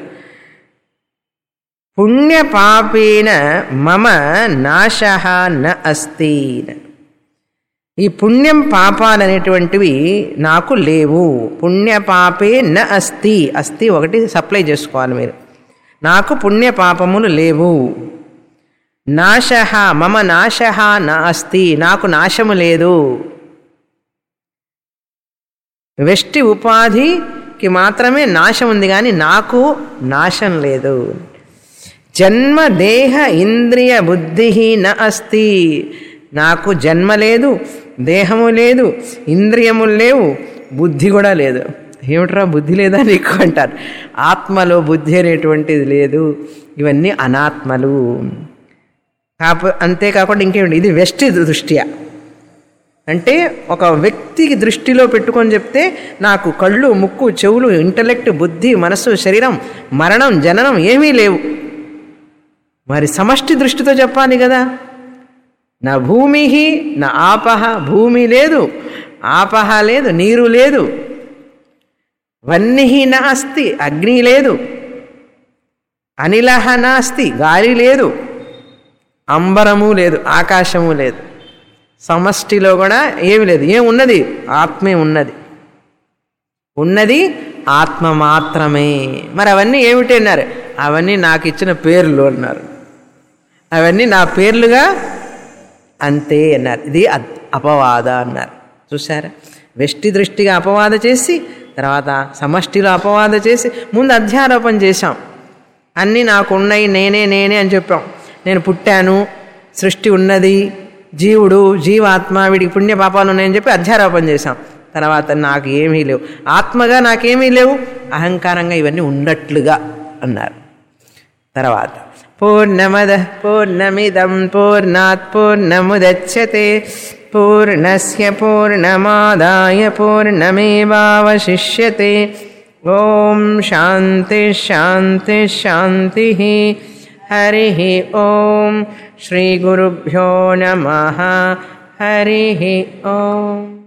పుణ్యపాపేన మమ నాశః న అస్తి. ఈ పుణ్యం పాపాలు అనేటువంటివి నాకు లేవు. పుణ్యపాపే న అస్తి. అస్తి ఒకటి సప్లై చేసుకోవాలి మీరు. నాకు పుణ్యపాపములు లేవు. నాశః మమ నాశః న అస్తి. నాకు నాశము లేదు. వెష్టి ఉపాధికి మాత్రమే నాశం ఉంది, కానీ నాకు నాశం లేదు. జన్మ దేహ ఇంద్రియ బుద్ధి న అస్తి. నాకు జన్మ లేదు, దేహము లేదు, ఇంద్రియములు లేవు, బుద్ధి కూడా లేదు. ఏమిట్రా బుద్ధి లేదా నీకు అంటారు. ఆత్మలో బుద్ధి అనేటువంటిది లేదు. ఇవన్నీ అనాత్మలు. కాప అంతేకాకుండా ఇంకేమిటి? ఇది వ్యష్టి దృష్ట్యా, అంటే ఒక వ్యక్తికి దృష్టిలో పెట్టుకొని చెప్తే నాకు కళ్ళు, ముక్కు, చెవులు, ఇంటలెక్ట్, బుద్ధి, మనస్సు, శరీరం, మరణం, జననం ఏమీ లేవు. మరి సమష్టి దృష్టితో చెప్పాలి కదా. నా భూమి నా ఆపహ, భూమి లేదు, ఆపహ లేదు, నీరు లేదు. వన్నిహి నాస్తి, అగ్ని లేదు. అనిలహ నాస్తి, గాలి లేదు. అంబరము లేదు, ఆకాశము లేదు. సమష్టిలో కూడా ఏమి లేదు. ఏమున్నది? ఆత్మే ఉన్నది. ఉన్నది ఆత్మ మాత్రమే. మరి అవన్నీ ఏమిటి అన్నారు? అవన్నీ నాకు ఇచ్చిన పేర్లు అన్నారు. అవన్నీ నా పేర్లుగా అంతే అన్నారు. ఇది అపవాద అన్నారు. చూసారా? వెష్టి దృష్టిగా అపవాద చేసి, తర్వాత సమష్టిలో అపవాద చేసి, ముందు అధ్యారోపణ చేశాం. అన్నీ నాకు ఉన్నాయి, నేనే నేనే అని చెప్పాం. నేను పుట్టాను, సృష్టి ఉన్నది, జీవుడు, జీవాత్మ, వీడికి పుణ్య పాపాలు ఉన్నాయని చెప్పి అధ్యారోపణ చేశాం. తర్వాత నాకు ఏమీ లేవు, ఆత్మగా నాకేమీ లేవు, అహంకారంగా ఇవన్నీ ఉన్నట్లుగా అన్నారు. తర్వాత పూర్ణమద పూర్ణమిదం పూర్ణాత్ పూర్ణముదచ్యతే పూర్ణస్య పూర్ణమాదాయ పూర్ణమేవావశిష్యతే. ఓం శాంతి శాంతి శాంతి. హరి ఓం. శ్రీ గురుభ్యో నమః. హరి ఓం.